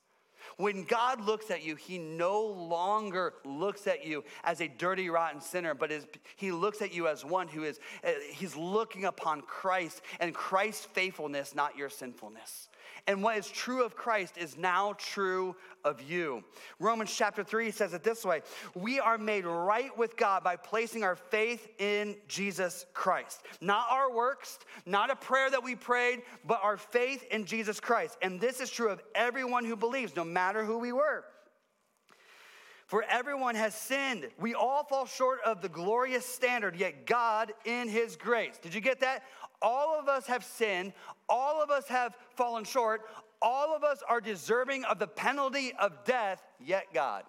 When God looks at you, he no longer looks at you as a dirty, rotten sinner, but he looks at you as one who he's looking upon Christ and Christ's faithfulness, not your sinfulness. And what is true of Christ is now true of you. Romans chapter 3 says it this way: we are made right with God by placing our faith in Jesus Christ. Not our works, not a prayer that we prayed, but our faith in Jesus Christ. And this is true of everyone who believes, no matter who we were. For everyone has sinned. We all fall short of the glorious standard, yet God in his grace. Did you get that? All of us have sinned. All of us have fallen short. All of us are deserving of the penalty of death, yet God.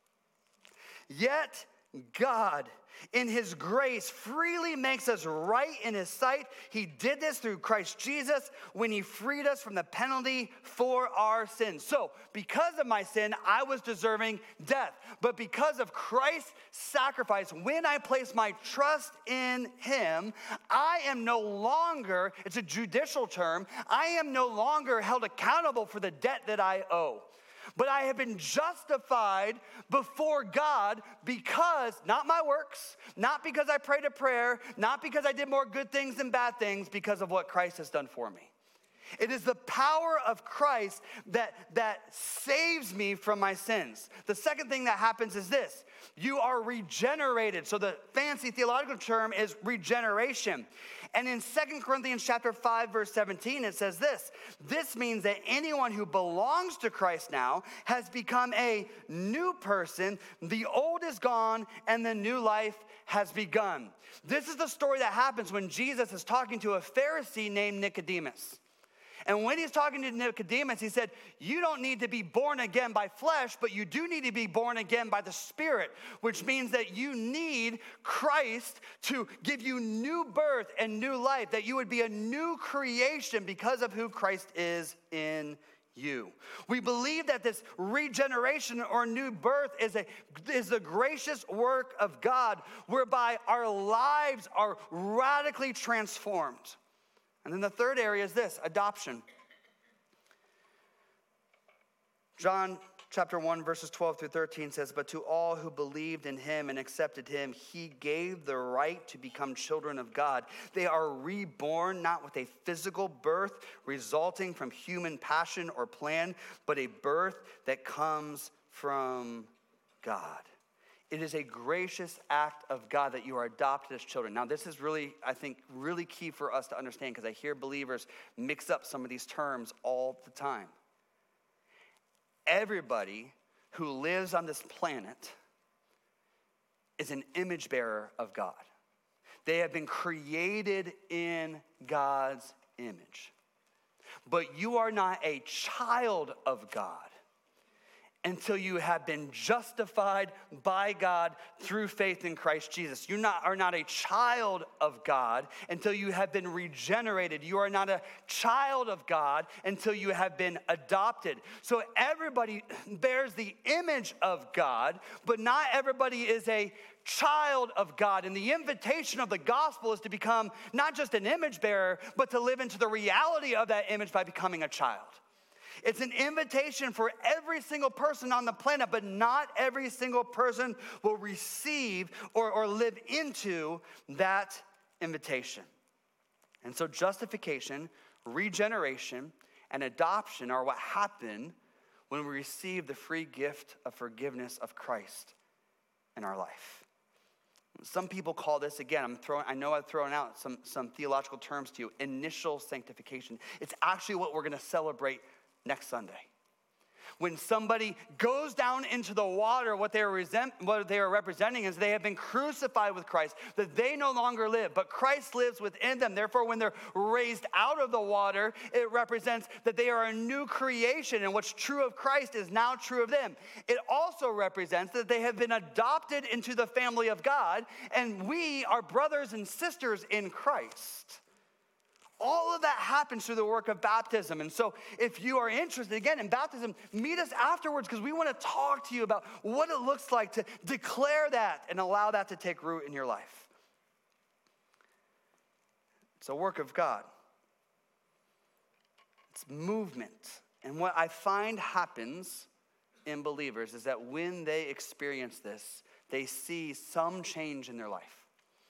Yet God, in his grace, freely makes us right in his sight. He did this through Christ Jesus when he freed us from the penalty for our sins. So, because of my sin, I was deserving death. But because of Christ's sacrifice, when I place my trust in him, I am no longer, it's a judicial term, I am no longer held accountable for the debt that I owe. But I have been justified before God because, not my works, not because I prayed a prayer, not because I did more good things than bad things, because of what Christ has done for me. It is the power of Christ that saves me from my sins. The second thing that happens is this: you are regenerated. So the fancy theological term is regeneration. And in 2 Corinthians chapter 5, verse 17, it says this: this means that anyone who belongs to Christ now has become a new person. The old is gone and the new life has begun. This is the story that happens when Jesus is talking to a Pharisee named Nicodemus. And when he's talking to Nicodemus, he said, you don't need to be born again by flesh, but you do need to be born again by the Spirit, which means that you need Christ to give you new birth and new life, that you would be a new creation because of who Christ is in you. We believe that this regeneration or new birth is a gracious work of God, whereby our lives are radically transformed. And then the third area is this: adoption. John chapter 1, verses 12 through 13 says, but to all who believed in him and accepted him, he gave the right to become children of God. They are reborn, not with a physical birth resulting from human passion or plan, but a birth that comes from God. It is a gracious act of God that you are adopted as children. Now, this is really, I think, really key for us to understand, because I hear believers mix up some of these terms all the time. Everybody who lives on this planet is an image bearer of God. They have been created in God's image. But you are not a child of God until you have been justified by God through faith in Christ Jesus. You are not a child of God until you have been regenerated. You are not a child of God until you have been adopted. So everybody bears the image of God, but not everybody is a child of God. And the invitation of the gospel is to become not just an image bearer, but to live into the reality of that image by becoming a child. It's an invitation for every single person on the planet, but not every single person will receive or live into that invitation. And so justification, regeneration, and adoption are what happen when we receive the free gift of forgiveness of Christ in our life. Some people call this, again, I know I've thrown out some theological terms to you, initial sanctification. It's actually what we're going to celebrate next Sunday. When somebody goes down into the water, what they are representing is they have been crucified with Christ, that they no longer live, but Christ lives within them. Therefore, when they're raised out of the water, it represents that they are a new creation, and what's true of Christ is now true of them. It also represents that they have been adopted into the family of God, and we are brothers and sisters in Christ. All of that happens through the work of baptism. And so if you are interested, again, in baptism, meet us afterwards, because we want to talk to you about what it looks like to declare that and allow that to take root in your life. It's a work of God. It's movement. And what I find happens in believers is that when they experience this, they see some change in their life.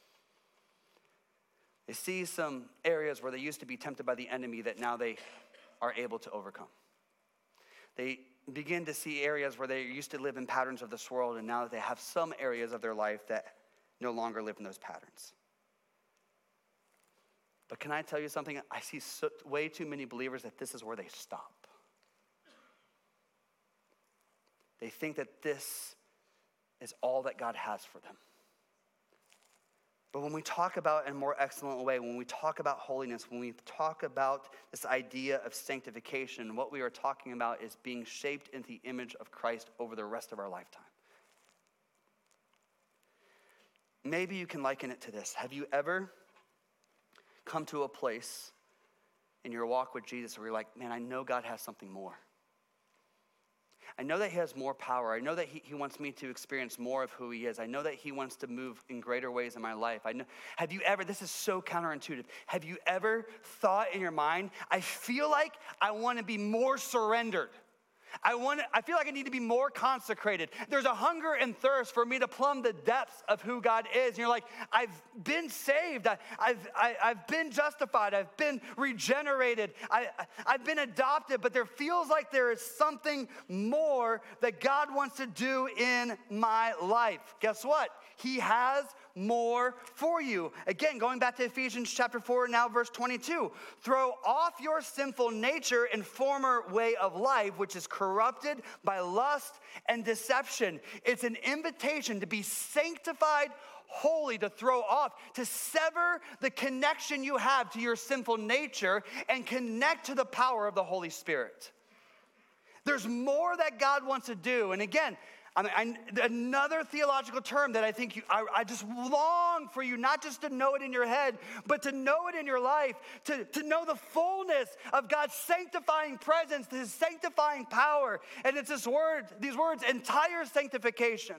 They see some areas where they used to be tempted by the enemy that now they are able to overcome. They begin to see areas where they used to live in patterns of this world, and now they have some areas of their life that no longer live in those patterns. But can I tell you something? I see way too many believers that this is where they stop. They think that this is all that God has for them. But when we talk about in a more excellent way, when we talk about holiness, when we talk about this idea of sanctification, what we are talking about is being shaped into the image of Christ over the rest of our lifetime. Maybe you can liken it to this. Have you ever come to a place in your walk with Jesus where you're like, man, I know God has something more. I know that he has more power. I know that he wants me to experience more of who he is. I know that he wants to move in greater ways in my life. Have you ever, this is so counterintuitive, have you ever thought in your mind, I feel like I want to be more surrendered. I feel like I need to be more consecrated. There's a hunger and thirst for me to plumb the depths of who God is. And you're like, I've been saved. I've been justified. I've been regenerated. I've been adopted. But there feels like there is something more that God wants to do in my life. Guess what? He has more for you. Again, going back to Ephesians chapter 4, now verse 22. Throw off your sinful nature and former way of life, which is corrupted by lust and deception. It's an invitation to be sanctified, holy, to throw off, to sever the connection you have to your sinful nature and connect to the power of the Holy Spirit. There's more that God wants to do. And again, another theological term that I think I just long for you, not just to know it in your head, but to know it in your life, to know the fullness of God's sanctifying presence, his sanctifying power. And it's these words, entire sanctification.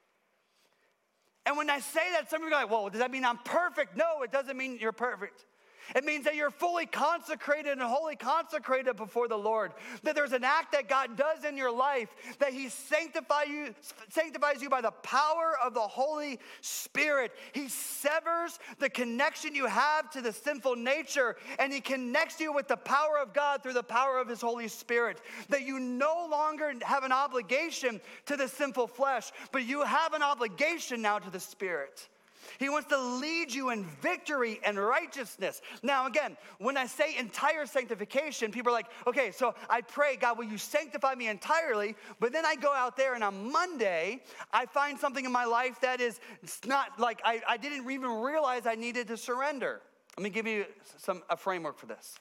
And when I say that, some of you are like, well, does that mean I'm perfect? No, it doesn't mean you're perfect. It means that you're fully consecrated and wholly consecrated before the Lord. That there's an act that God does in your life, that he sanctifies you by the power of the Holy Spirit. He severs the connection you have to the sinful nature, and he connects you with the power of God through the power of his Holy Spirit. That you no longer have an obligation to the sinful flesh, but you have an obligation now to the Spirit. He wants to lead you in victory and righteousness. Now, again, when I say entire sanctification, people are like, okay, so I pray, God, will you sanctify me entirely? But then I go out there and on Monday, I find something in my life that is not like I didn't even realize I needed to surrender. Let me give you a framework for this.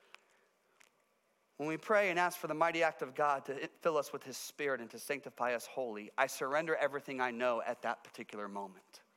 When we pray and ask for the mighty act of God to fill us with his Spirit and to sanctify us wholly, I surrender everything I know at that particular moment.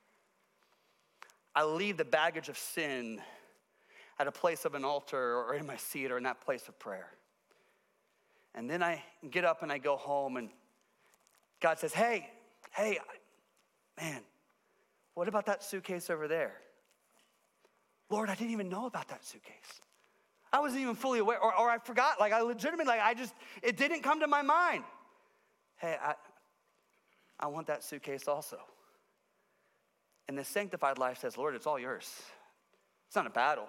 I leave the baggage of sin at a place of an altar or in my seat or in that place of prayer. And then I get up and I go home and God says, hey, man, what about that suitcase over there? Lord, I didn't even know about that suitcase. I wasn't even fully aware, or I forgot, it didn't come to my mind. Hey, I want that suitcase also. And the sanctified life says, Lord, it's all yours. It's not a battle.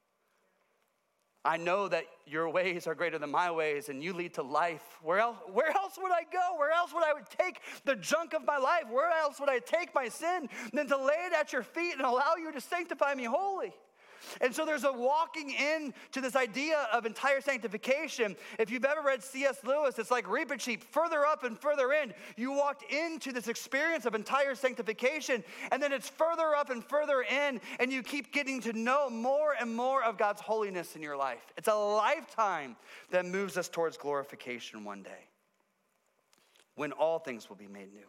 I know that your ways are greater than my ways, and you lead to life. Where else would I go? Where else would I take the junk of my life? Where else would I take my sin than to lay it at your feet and allow you to sanctify me wholly? And so there's a walking in to this idea of entire sanctification. If you've ever read C.S. Lewis, it's like reap a sheep, further up and further in. You walked into this experience of entire sanctification, and then it's further up and further in, and you keep getting to know more and more of God's holiness in your life. It's a lifetime that moves us towards glorification one day, when all things will be made new.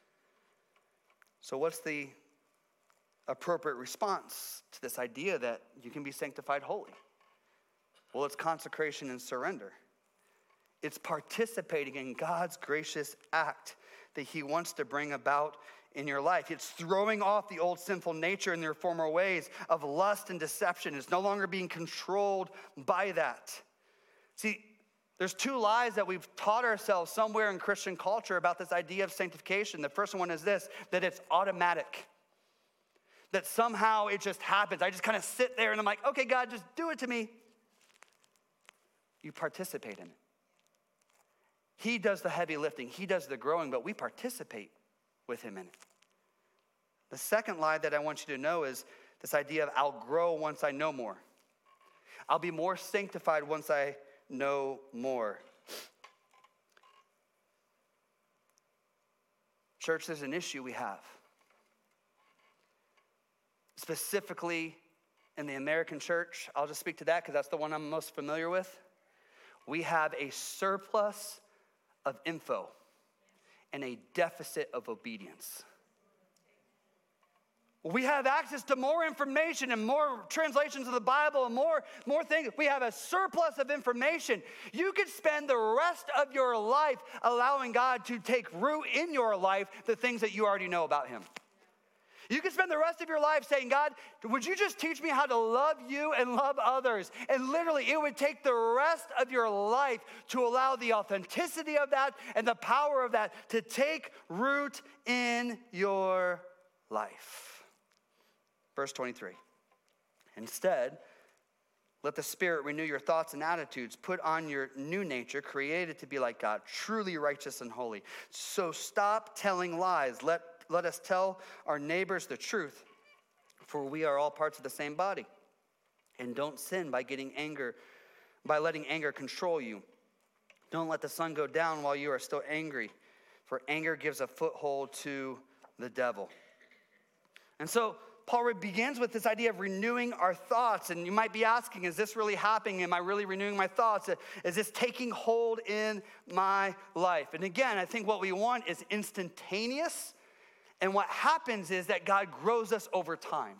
So what's the appropriate response to this idea that you can be sanctified holy? Well, it's consecration and surrender. It's participating in God's gracious act that he wants to bring about in your life. It's throwing off the old sinful nature and their former ways of lust and deception. It's no longer being controlled by that. See, There's two lies that we've taught ourselves somewhere in Christian culture about this idea of sanctification. The first one is this, that it's automatic. That somehow it just happens. I just kind of sit there and I'm like, okay, God, just do it to me. You participate in it. He does the heavy lifting. He does the growing, but we participate with him in it. The second lie that I want you to know is this idea of I'll grow once I know more. I'll be more sanctified once I know more. Church, there's an issue we have. Specifically in the American church, I'll just speak to that because that's the one I'm most familiar with. We have a surplus of info and a deficit of obedience. We have access to more information and more translations of the Bible and more things. We have a surplus of information. You could spend the rest of your life allowing God to take root in your life, the things that you already know about him. You could spend the rest of your life saying, God, would you just teach me how to love you and love others? And literally, it would take the rest of your life to allow the authenticity of that and the power of that to take root in your life. Verse 23, instead, let the Spirit renew your thoughts and attitudes. Put on your new nature, created to be like God, truly righteous and holy. So stop telling lies. Let us tell our neighbors the truth, for we are all parts of the same body. And don't sin by letting anger control you. Don't let the sun go down while you are still angry, for anger gives a foothold to the devil. And so Paul begins with this idea of renewing our thoughts. And you might be asking, is this really happening? Am I really renewing my thoughts? Is this taking hold in my life? And again, I think what we want is instantaneous. And what happens is that God grows us over time.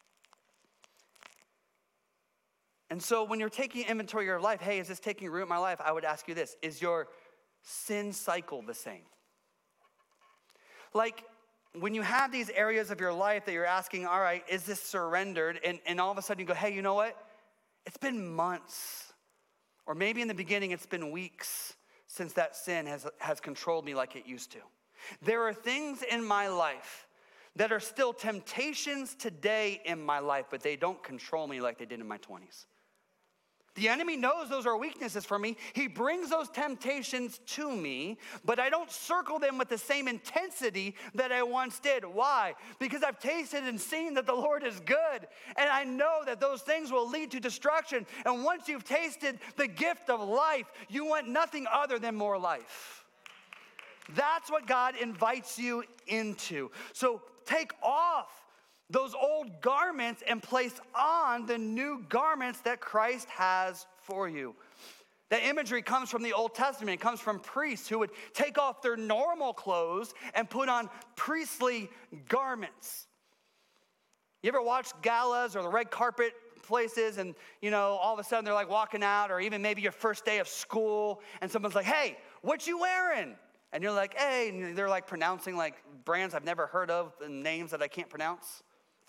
And so when you're taking inventory of your life, hey, is this taking root in my life? I would ask you this, is your sin cycle the same? Like, when you have these areas of your life that you're asking, all right, is this surrendered? And all of a sudden you go, hey, you know what? It's been months. Or maybe in the beginning it's been weeks since that sin has controlled me like it used to. There are things in my life that are still temptations today in my life, but they don't control me like they did in my 20s. The enemy knows those are weaknesses for me. He brings those temptations to me, but I don't circle them with the same intensity that I once did. Why? Because I've tasted and seen that the Lord is good, and I know that those things will lead to destruction. And once you've tasted the gift of life, you want nothing other than more life. That's what God invites you into. So take off those old garments and place on the new garments that Christ has for you. The imagery comes from the Old Testament. It comes from priests who would take off their normal clothes and put on priestly garments. You ever watch galas or the red carpet places and, all of a sudden they're like walking out, or even maybe your first day of school and someone's like, hey, what you wearing? And you're like, hey, and they're like pronouncing like brands I've never heard of and names that I can't pronounce.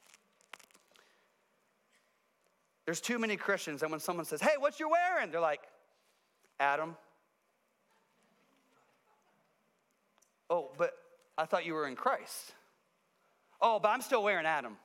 There's too many Christians, and when someone says, hey, what you wearing? They're like, Adam. Oh, but I thought you were in Christ. Oh, but I'm still wearing Adam.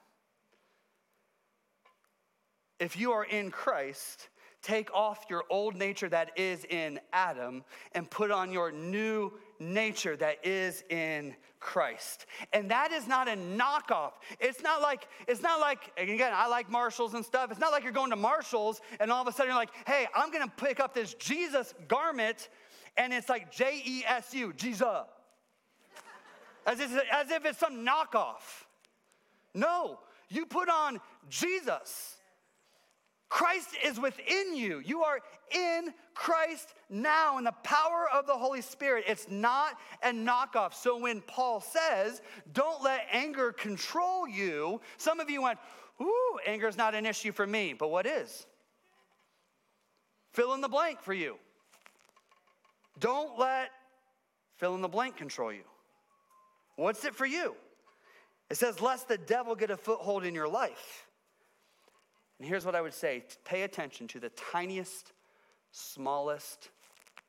If you are in Christ, take off your old nature that is in Adam and put on your new nature that is in Christ. And that is not a knockoff. It's not like, and again, I like Marshalls and stuff. It's not like you're going to Marshalls and all of a sudden you're like, hey, I'm going to pick up this Jesus garment, and it's like Jesu, Jesus. As if it's some knockoff. No, you put on Jesus. Christ is within you. You are in Christ now in the power of the Holy Spirit. It's not a knockoff. So when Paul says, don't let anger control you, some of you went, ooh, anger is not an issue for me. But what is? Fill in the blank for you. Don't let fill in the blank control you. What's it for you? It says, lest the devil get a foothold in your life. And here's what I would say. Pay attention to the tiniest, smallest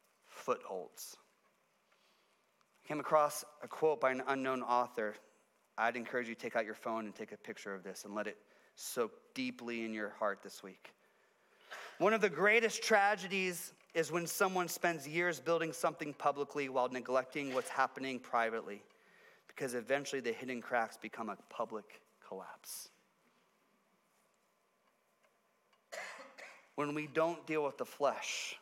footholds. I came across a quote by an unknown author. I'd encourage you to take out your phone and take a picture of this and let it soak deeply in your heart this week. One of the greatest tragedies is when someone spends years building something publicly while neglecting what's happening privately, because eventually the hidden cracks become a public collapse. When we don't deal with the flesh,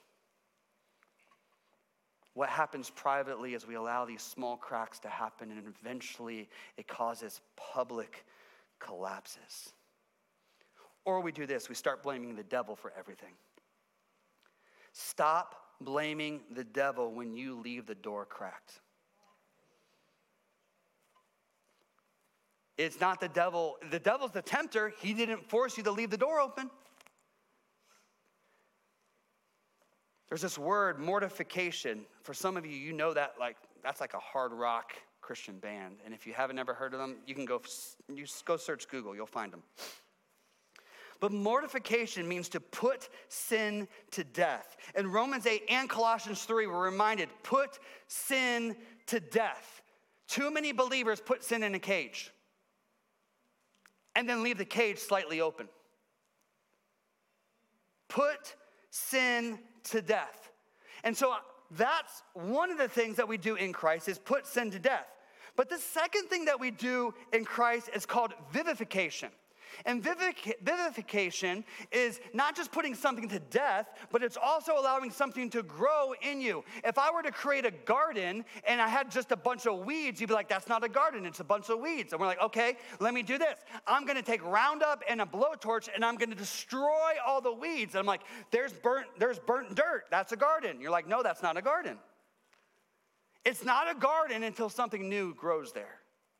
what happens privately is we allow these small cracks to happen, and eventually it causes public collapses. Or we do this, we start blaming the devil for everything. Stop blaming the devil when you leave the door cracked. It's not the devil. The devil's the tempter. He didn't force you to leave the door open. There's this word, mortification. For some of you, you know that that's like a hard rock Christian band. And if you haven't ever heard of them, you can go search Google. You'll find them. But mortification means to put sin to death. In Romans 8 and Colossians 3, we're reminded, put sin to death. Too many believers put sin in a cage and then leave the cage slightly open. Put sin to death. And so that's one of the things that we do in Christ is put sin to death. But the second thing that we do in Christ is called vivification. And vivification is not just putting something to death, but it's also allowing something to grow in you. If I were to create a garden and I had just a bunch of weeds, you'd be like, that's not a garden, it's a bunch of weeds. And we're like, okay, let me do this. I'm gonna take Roundup and a blowtorch and I'm gonna destroy all the weeds. And I'm like, there's burnt dirt, that's a garden. You're like, no, that's not a garden. It's not a garden until something new grows there.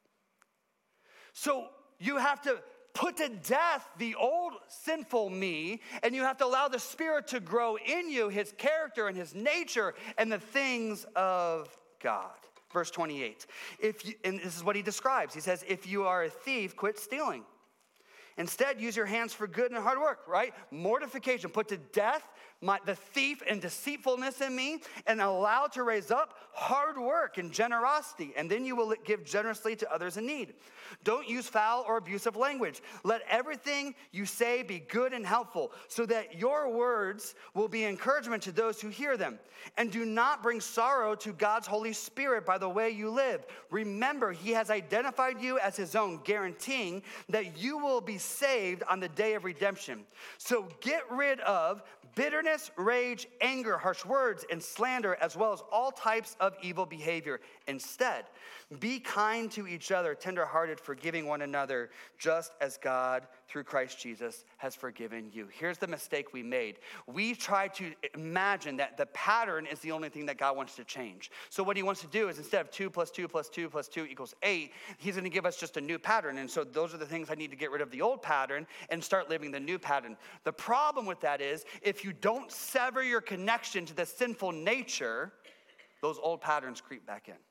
So you have to put to death the old sinful me, and you have to allow the Spirit to grow in you, his character and his nature and the things of God. Verse 28, and this is what he describes. He says, if you are a thief, quit stealing. Instead, use your hands for good and hard work, right? Mortification, put to death the thief and deceitfulness in me, and allow to raise up hard work and generosity, and then you will give generously to others in need. Don't use foul or abusive language. Let everything you say be good and helpful, so that your words will be encouragement to those who hear them. And do not bring sorrow to God's Holy Spirit by the way you live. Remember, he has identified you as his own, guaranteeing that you will be saved on the day of redemption. So get rid of bitterness, rage, anger, harsh words, and slander, as well as all types of evil behavior. Instead, be kind to each other, tenderhearted, forgiving one another, just as God, through Christ Jesus, has forgiven you. Here's the mistake we made. We try to imagine that the pattern is the only thing that God wants to change. So what he wants to do is, instead of 2 plus 2 plus 2 plus 2 equals 8, he's going to give us just a new pattern. And so those are the things I need to get rid of the old pattern and start living the new pattern. The problem with that is, if you don't sever your connection to the sinful nature, those old patterns creep back in.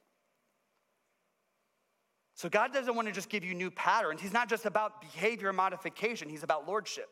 So God doesn't want to just give you new patterns. He's not just about behavior modification. He's about lordship.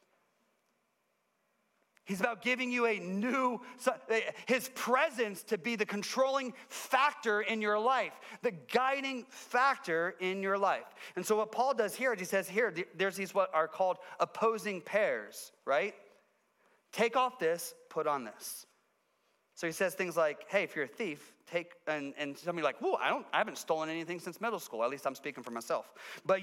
He's about giving you his presence to be the controlling factor in your life, the guiding factor in your life. And so what Paul does here is he says here, there's these what are called opposing pairs, right? Take off this, put on this. So he says things like, hey, if you're a thief, and somebody like, whoa, I haven't stolen anything since middle school. At least I'm speaking for myself. But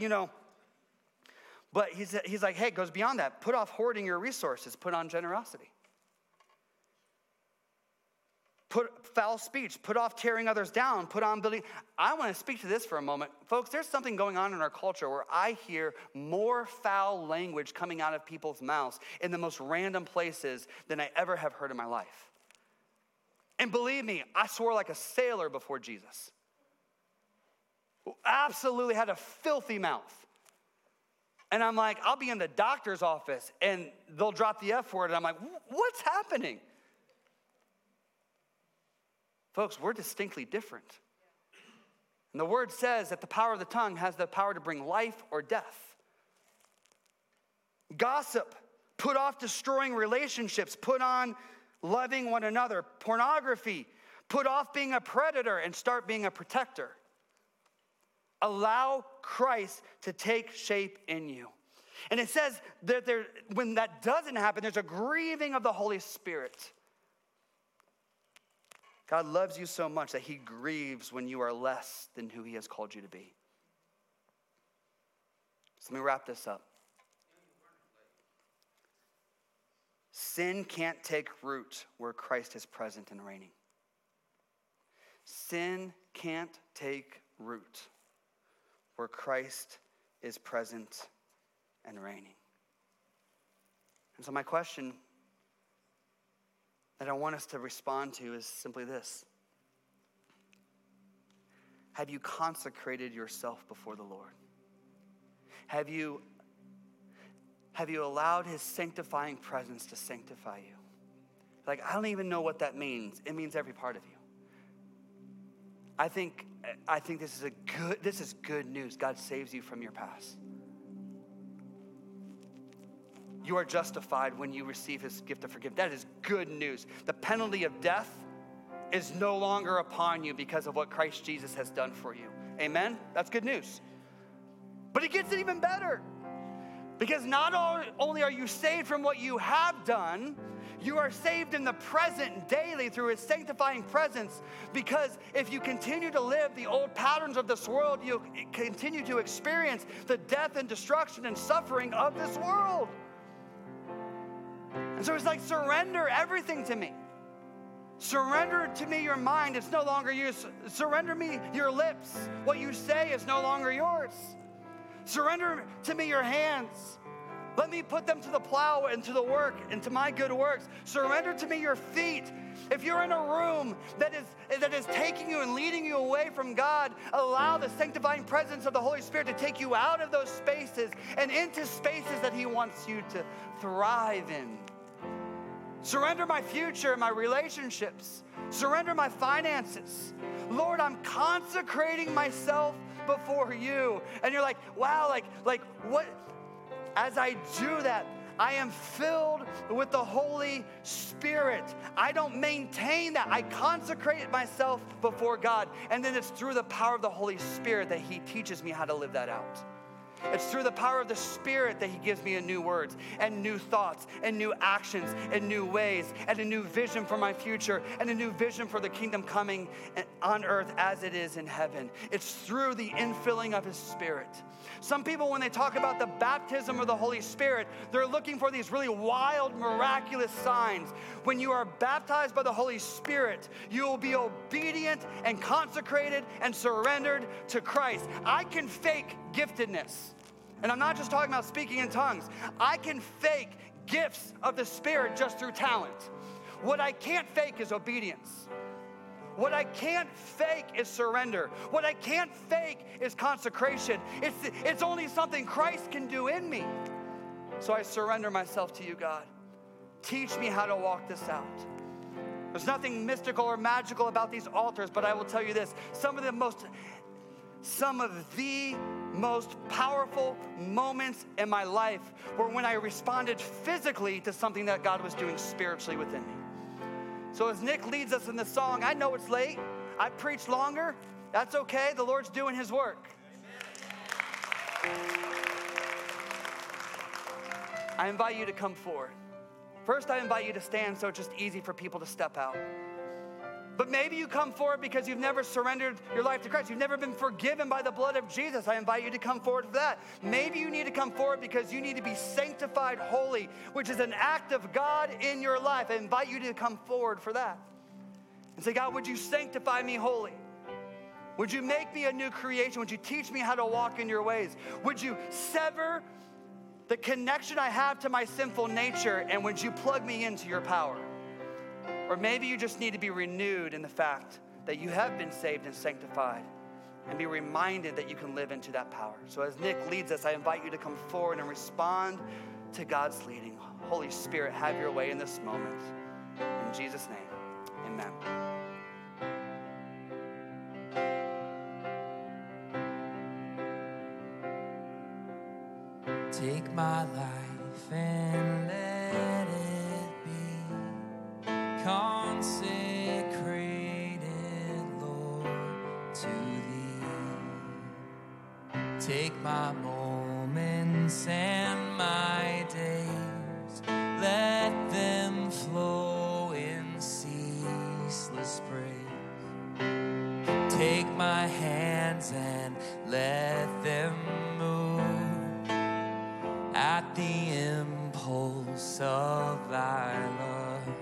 he's like, hey, it goes beyond that. Put off hoarding your resources, put on generosity. Put foul speech, put off tearing others down, put on building. I want to speak to this for a moment. Folks, there's something going on in our culture where I hear more foul language coming out of people's mouths in the most random places than I ever have heard in my life. And believe me, I swore like a sailor before Jesus. Absolutely had a filthy mouth. And I'm like, I'll be in the doctor's office and they'll drop the F word and I'm like, what's happening? Folks, we're distinctly different. And the word says that the power of the tongue has the power to bring life or death. Gossip, put off destroying relationships, put on loving one another, pornography. Put off being a predator and start being a protector. Allow Christ to take shape in you. And it says that when that doesn't happen, there's a grieving of the Holy Spirit. God loves you so much that he grieves when you are less than who he has called you to be. So let me wrap this up. Sin can't take root where Christ is present and reigning. Sin can't take root where Christ is present and reigning. And so my question that I want us to respond to is simply this. Have you consecrated yourself before the Lord? Have you allowed his sanctifying presence to sanctify you? Like, I don't even know what that means. It means every part of you. I think this is good news. God saves you from your past. You are justified when you receive his gift of forgiveness. That is good news. The penalty of death is no longer upon you because of what Christ Jesus has done for you. Amen? That's good news. But it gets even better. Because not only are you saved from what you have done, you are saved in the present daily through his sanctifying presence. Because if you continue to live the old patterns of this world, you continue to experience the death and destruction and suffering of this world. And so it's like, surrender everything to me. Surrender to me your mind. It's no longer yours. Surrender me your lips. What you say is no longer yours. Surrender to me your hands. Let me put them to the plow and to the work and to my good works. Surrender to me your feet. If you're in a room that is taking you and leading you away from God, allow the sanctifying presence of the Holy Spirit to take you out of those spaces and into spaces that he wants you to thrive in. Surrender my future, my relationships. Surrender my finances. Lord, I'm consecrating myself before you. And you're like, wow, like what? As I do that, I am filled with the Holy Spirit. I don't maintain that. I consecrate myself before God. And then it's through the power of the Holy Spirit that he teaches me how to live that out. It's through the power of the Spirit that he gives me new words and new thoughts and new actions and new ways and a new vision for my future and a new vision for the kingdom coming on earth as it is in heaven. It's through the infilling of his Spirit. Some people, when they talk about the baptism of the Holy Spirit, they're looking for these really wild, miraculous signs. When you are baptized by the Holy Spirit, you will be obedient and consecrated and surrendered to Christ. I can fake giftedness. And I'm not just talking about speaking in tongues. I can fake gifts of the Spirit just through talent. What I can't fake is obedience. What I can't fake is surrender. What I can't fake is consecration. It's only something Christ can do in me. So I surrender myself to you, God. Teach me how to walk this out. There's nothing mystical or magical about these altars, but I will tell you this. Some of the most powerful moments in my life were when I responded physically to something that God was doing spiritually within me. So as Nick leads us in the song, I know it's late. I preach longer. That's okay. The Lord's doing his work. I invite you to come forward. First, I invite you to stand so it's just easy for people to step out. But maybe you come forward because you've never surrendered your life to Christ. You've never been forgiven by the blood of Jesus. I invite you to come forward for that. Maybe you need to come forward because you need to be sanctified holy, which is an act of God in your life. I invite you to come forward for that. And say, God, would you sanctify me holy? Would you make me a new creation? Would you teach me how to walk in your ways? Would you sever the connection I have to my sinful nature, and would you plug me into your power? Or maybe you just need to be renewed in the fact that you have been saved and sanctified, and be reminded that you can live into that power. So as Nick leads us, I invite you to come forward and respond to God's leading. Holy Spirit, have your way in this moment. In Jesus' name, amen. Take my life and let it be Take my moments and my days, let them flow in ceaseless praise. Take my hands and let them move at the impulse of thy love.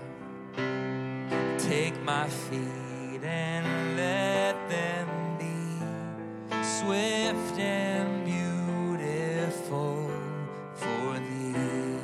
Take my feet and let them be swift and beautiful for thee.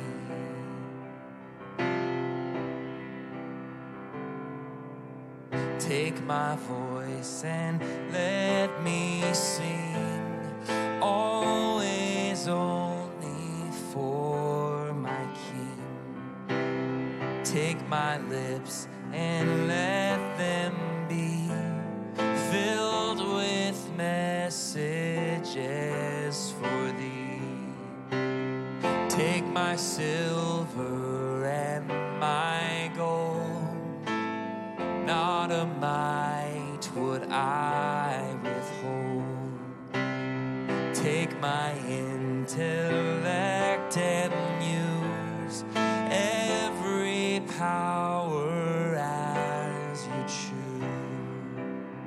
Take my voice and let me sing, always only for my King. Take my lips and let them be filled with messages for thee. Take my silver and my gold, not a mite would I withhold. Take my intellect and use every power as you choose.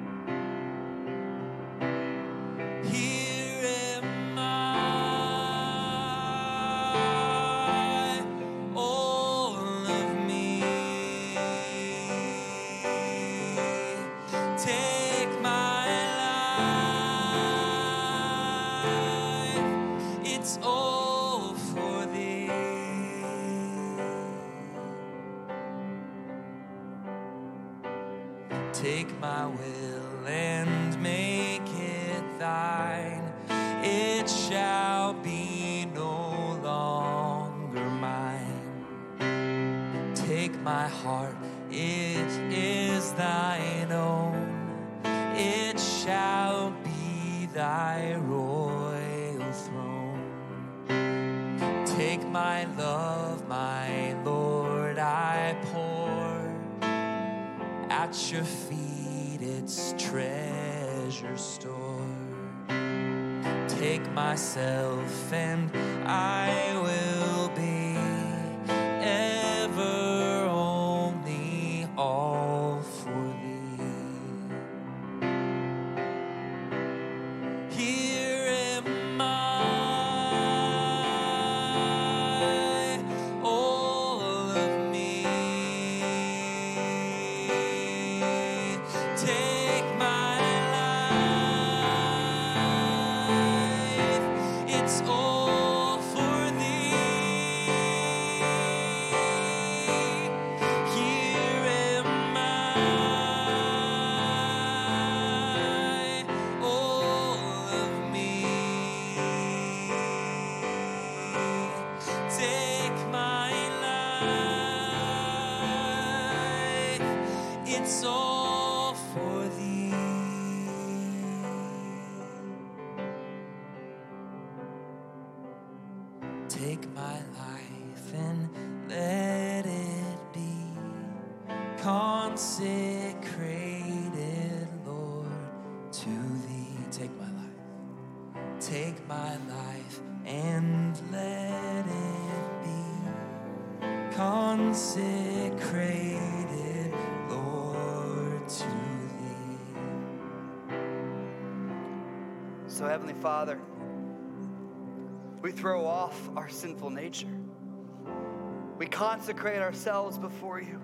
Here am I, all of me. Take my life, it's all for thee. Take my will and make it thine. It shall be no longer mine. Take my heart, it is thine own. It shall be thy royal throne. Take my love, my Lord, I pour at your feet, its treasure store. Take myself and I will be ever only all for thee. Here am I, all of me. Take my life, it's all for thee. Here am I, all of me. Take my life, it's all for thee. Take my life and let it be consecrated, Lord, to thee. Take my life. Take my life and let it be consecrated, Lord, to thee. So, Heavenly Father, we throw off our sinful nature. We consecrate ourselves before you.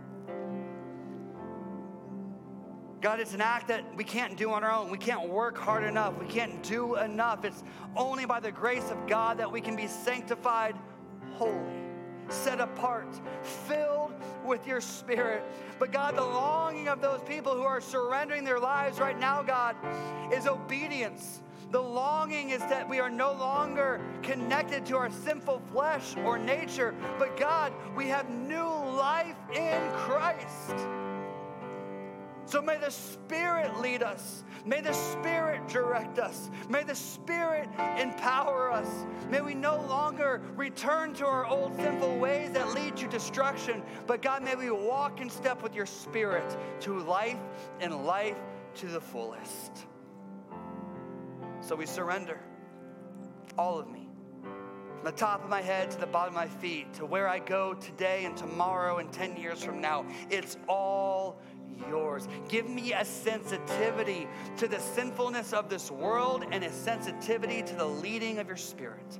God, it's an act that we can't do on our own. We can't work hard enough. We can't do enough. It's only by the grace of God that we can be sanctified, holy, set apart, filled with your Spirit. But God, the longing of those people who are surrendering their lives right now, God, is obedience. The longing is that we are no longer connected to our sinful flesh or nature, but God, we have new life in Christ. So may the Spirit lead us. May the Spirit direct us. May the Spirit empower us. May we no longer return to our old sinful ways that lead to destruction, but God, may we walk in step with your Spirit to life and life to the fullest. So we surrender. all of me. From the top of my head to the bottom of my feet, to where I go today and tomorrow and 10 years from now. It's all yours. Give me a sensitivity to the sinfulness of this world and a sensitivity to the leading of your Spirit.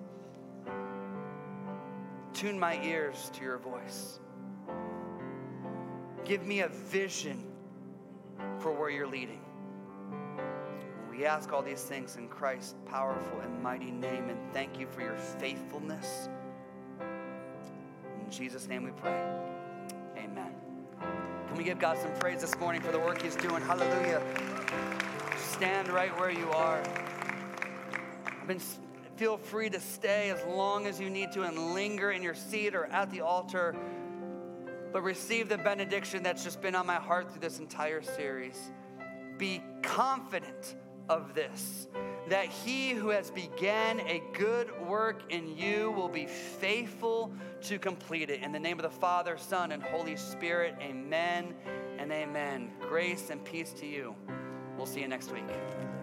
Tune my ears to your voice. Give me a vision for where you're leading. We ask all these things in Christ's powerful and mighty name, and thank you for your faithfulness. In Jesus' name we pray. Amen. Can we give God some praise this morning for the work he's doing? Hallelujah. Stand right where you are. Feel free to stay as long as you need to and linger in your seat or at the altar. But receive the benediction that's just been on my heart through this entire series. Be confident of this, that he who has began a good work in you will be faithful to complete it. In the name of the Father, Son, and Holy Spirit, amen and amen. Grace and peace to you. We'll see you next week.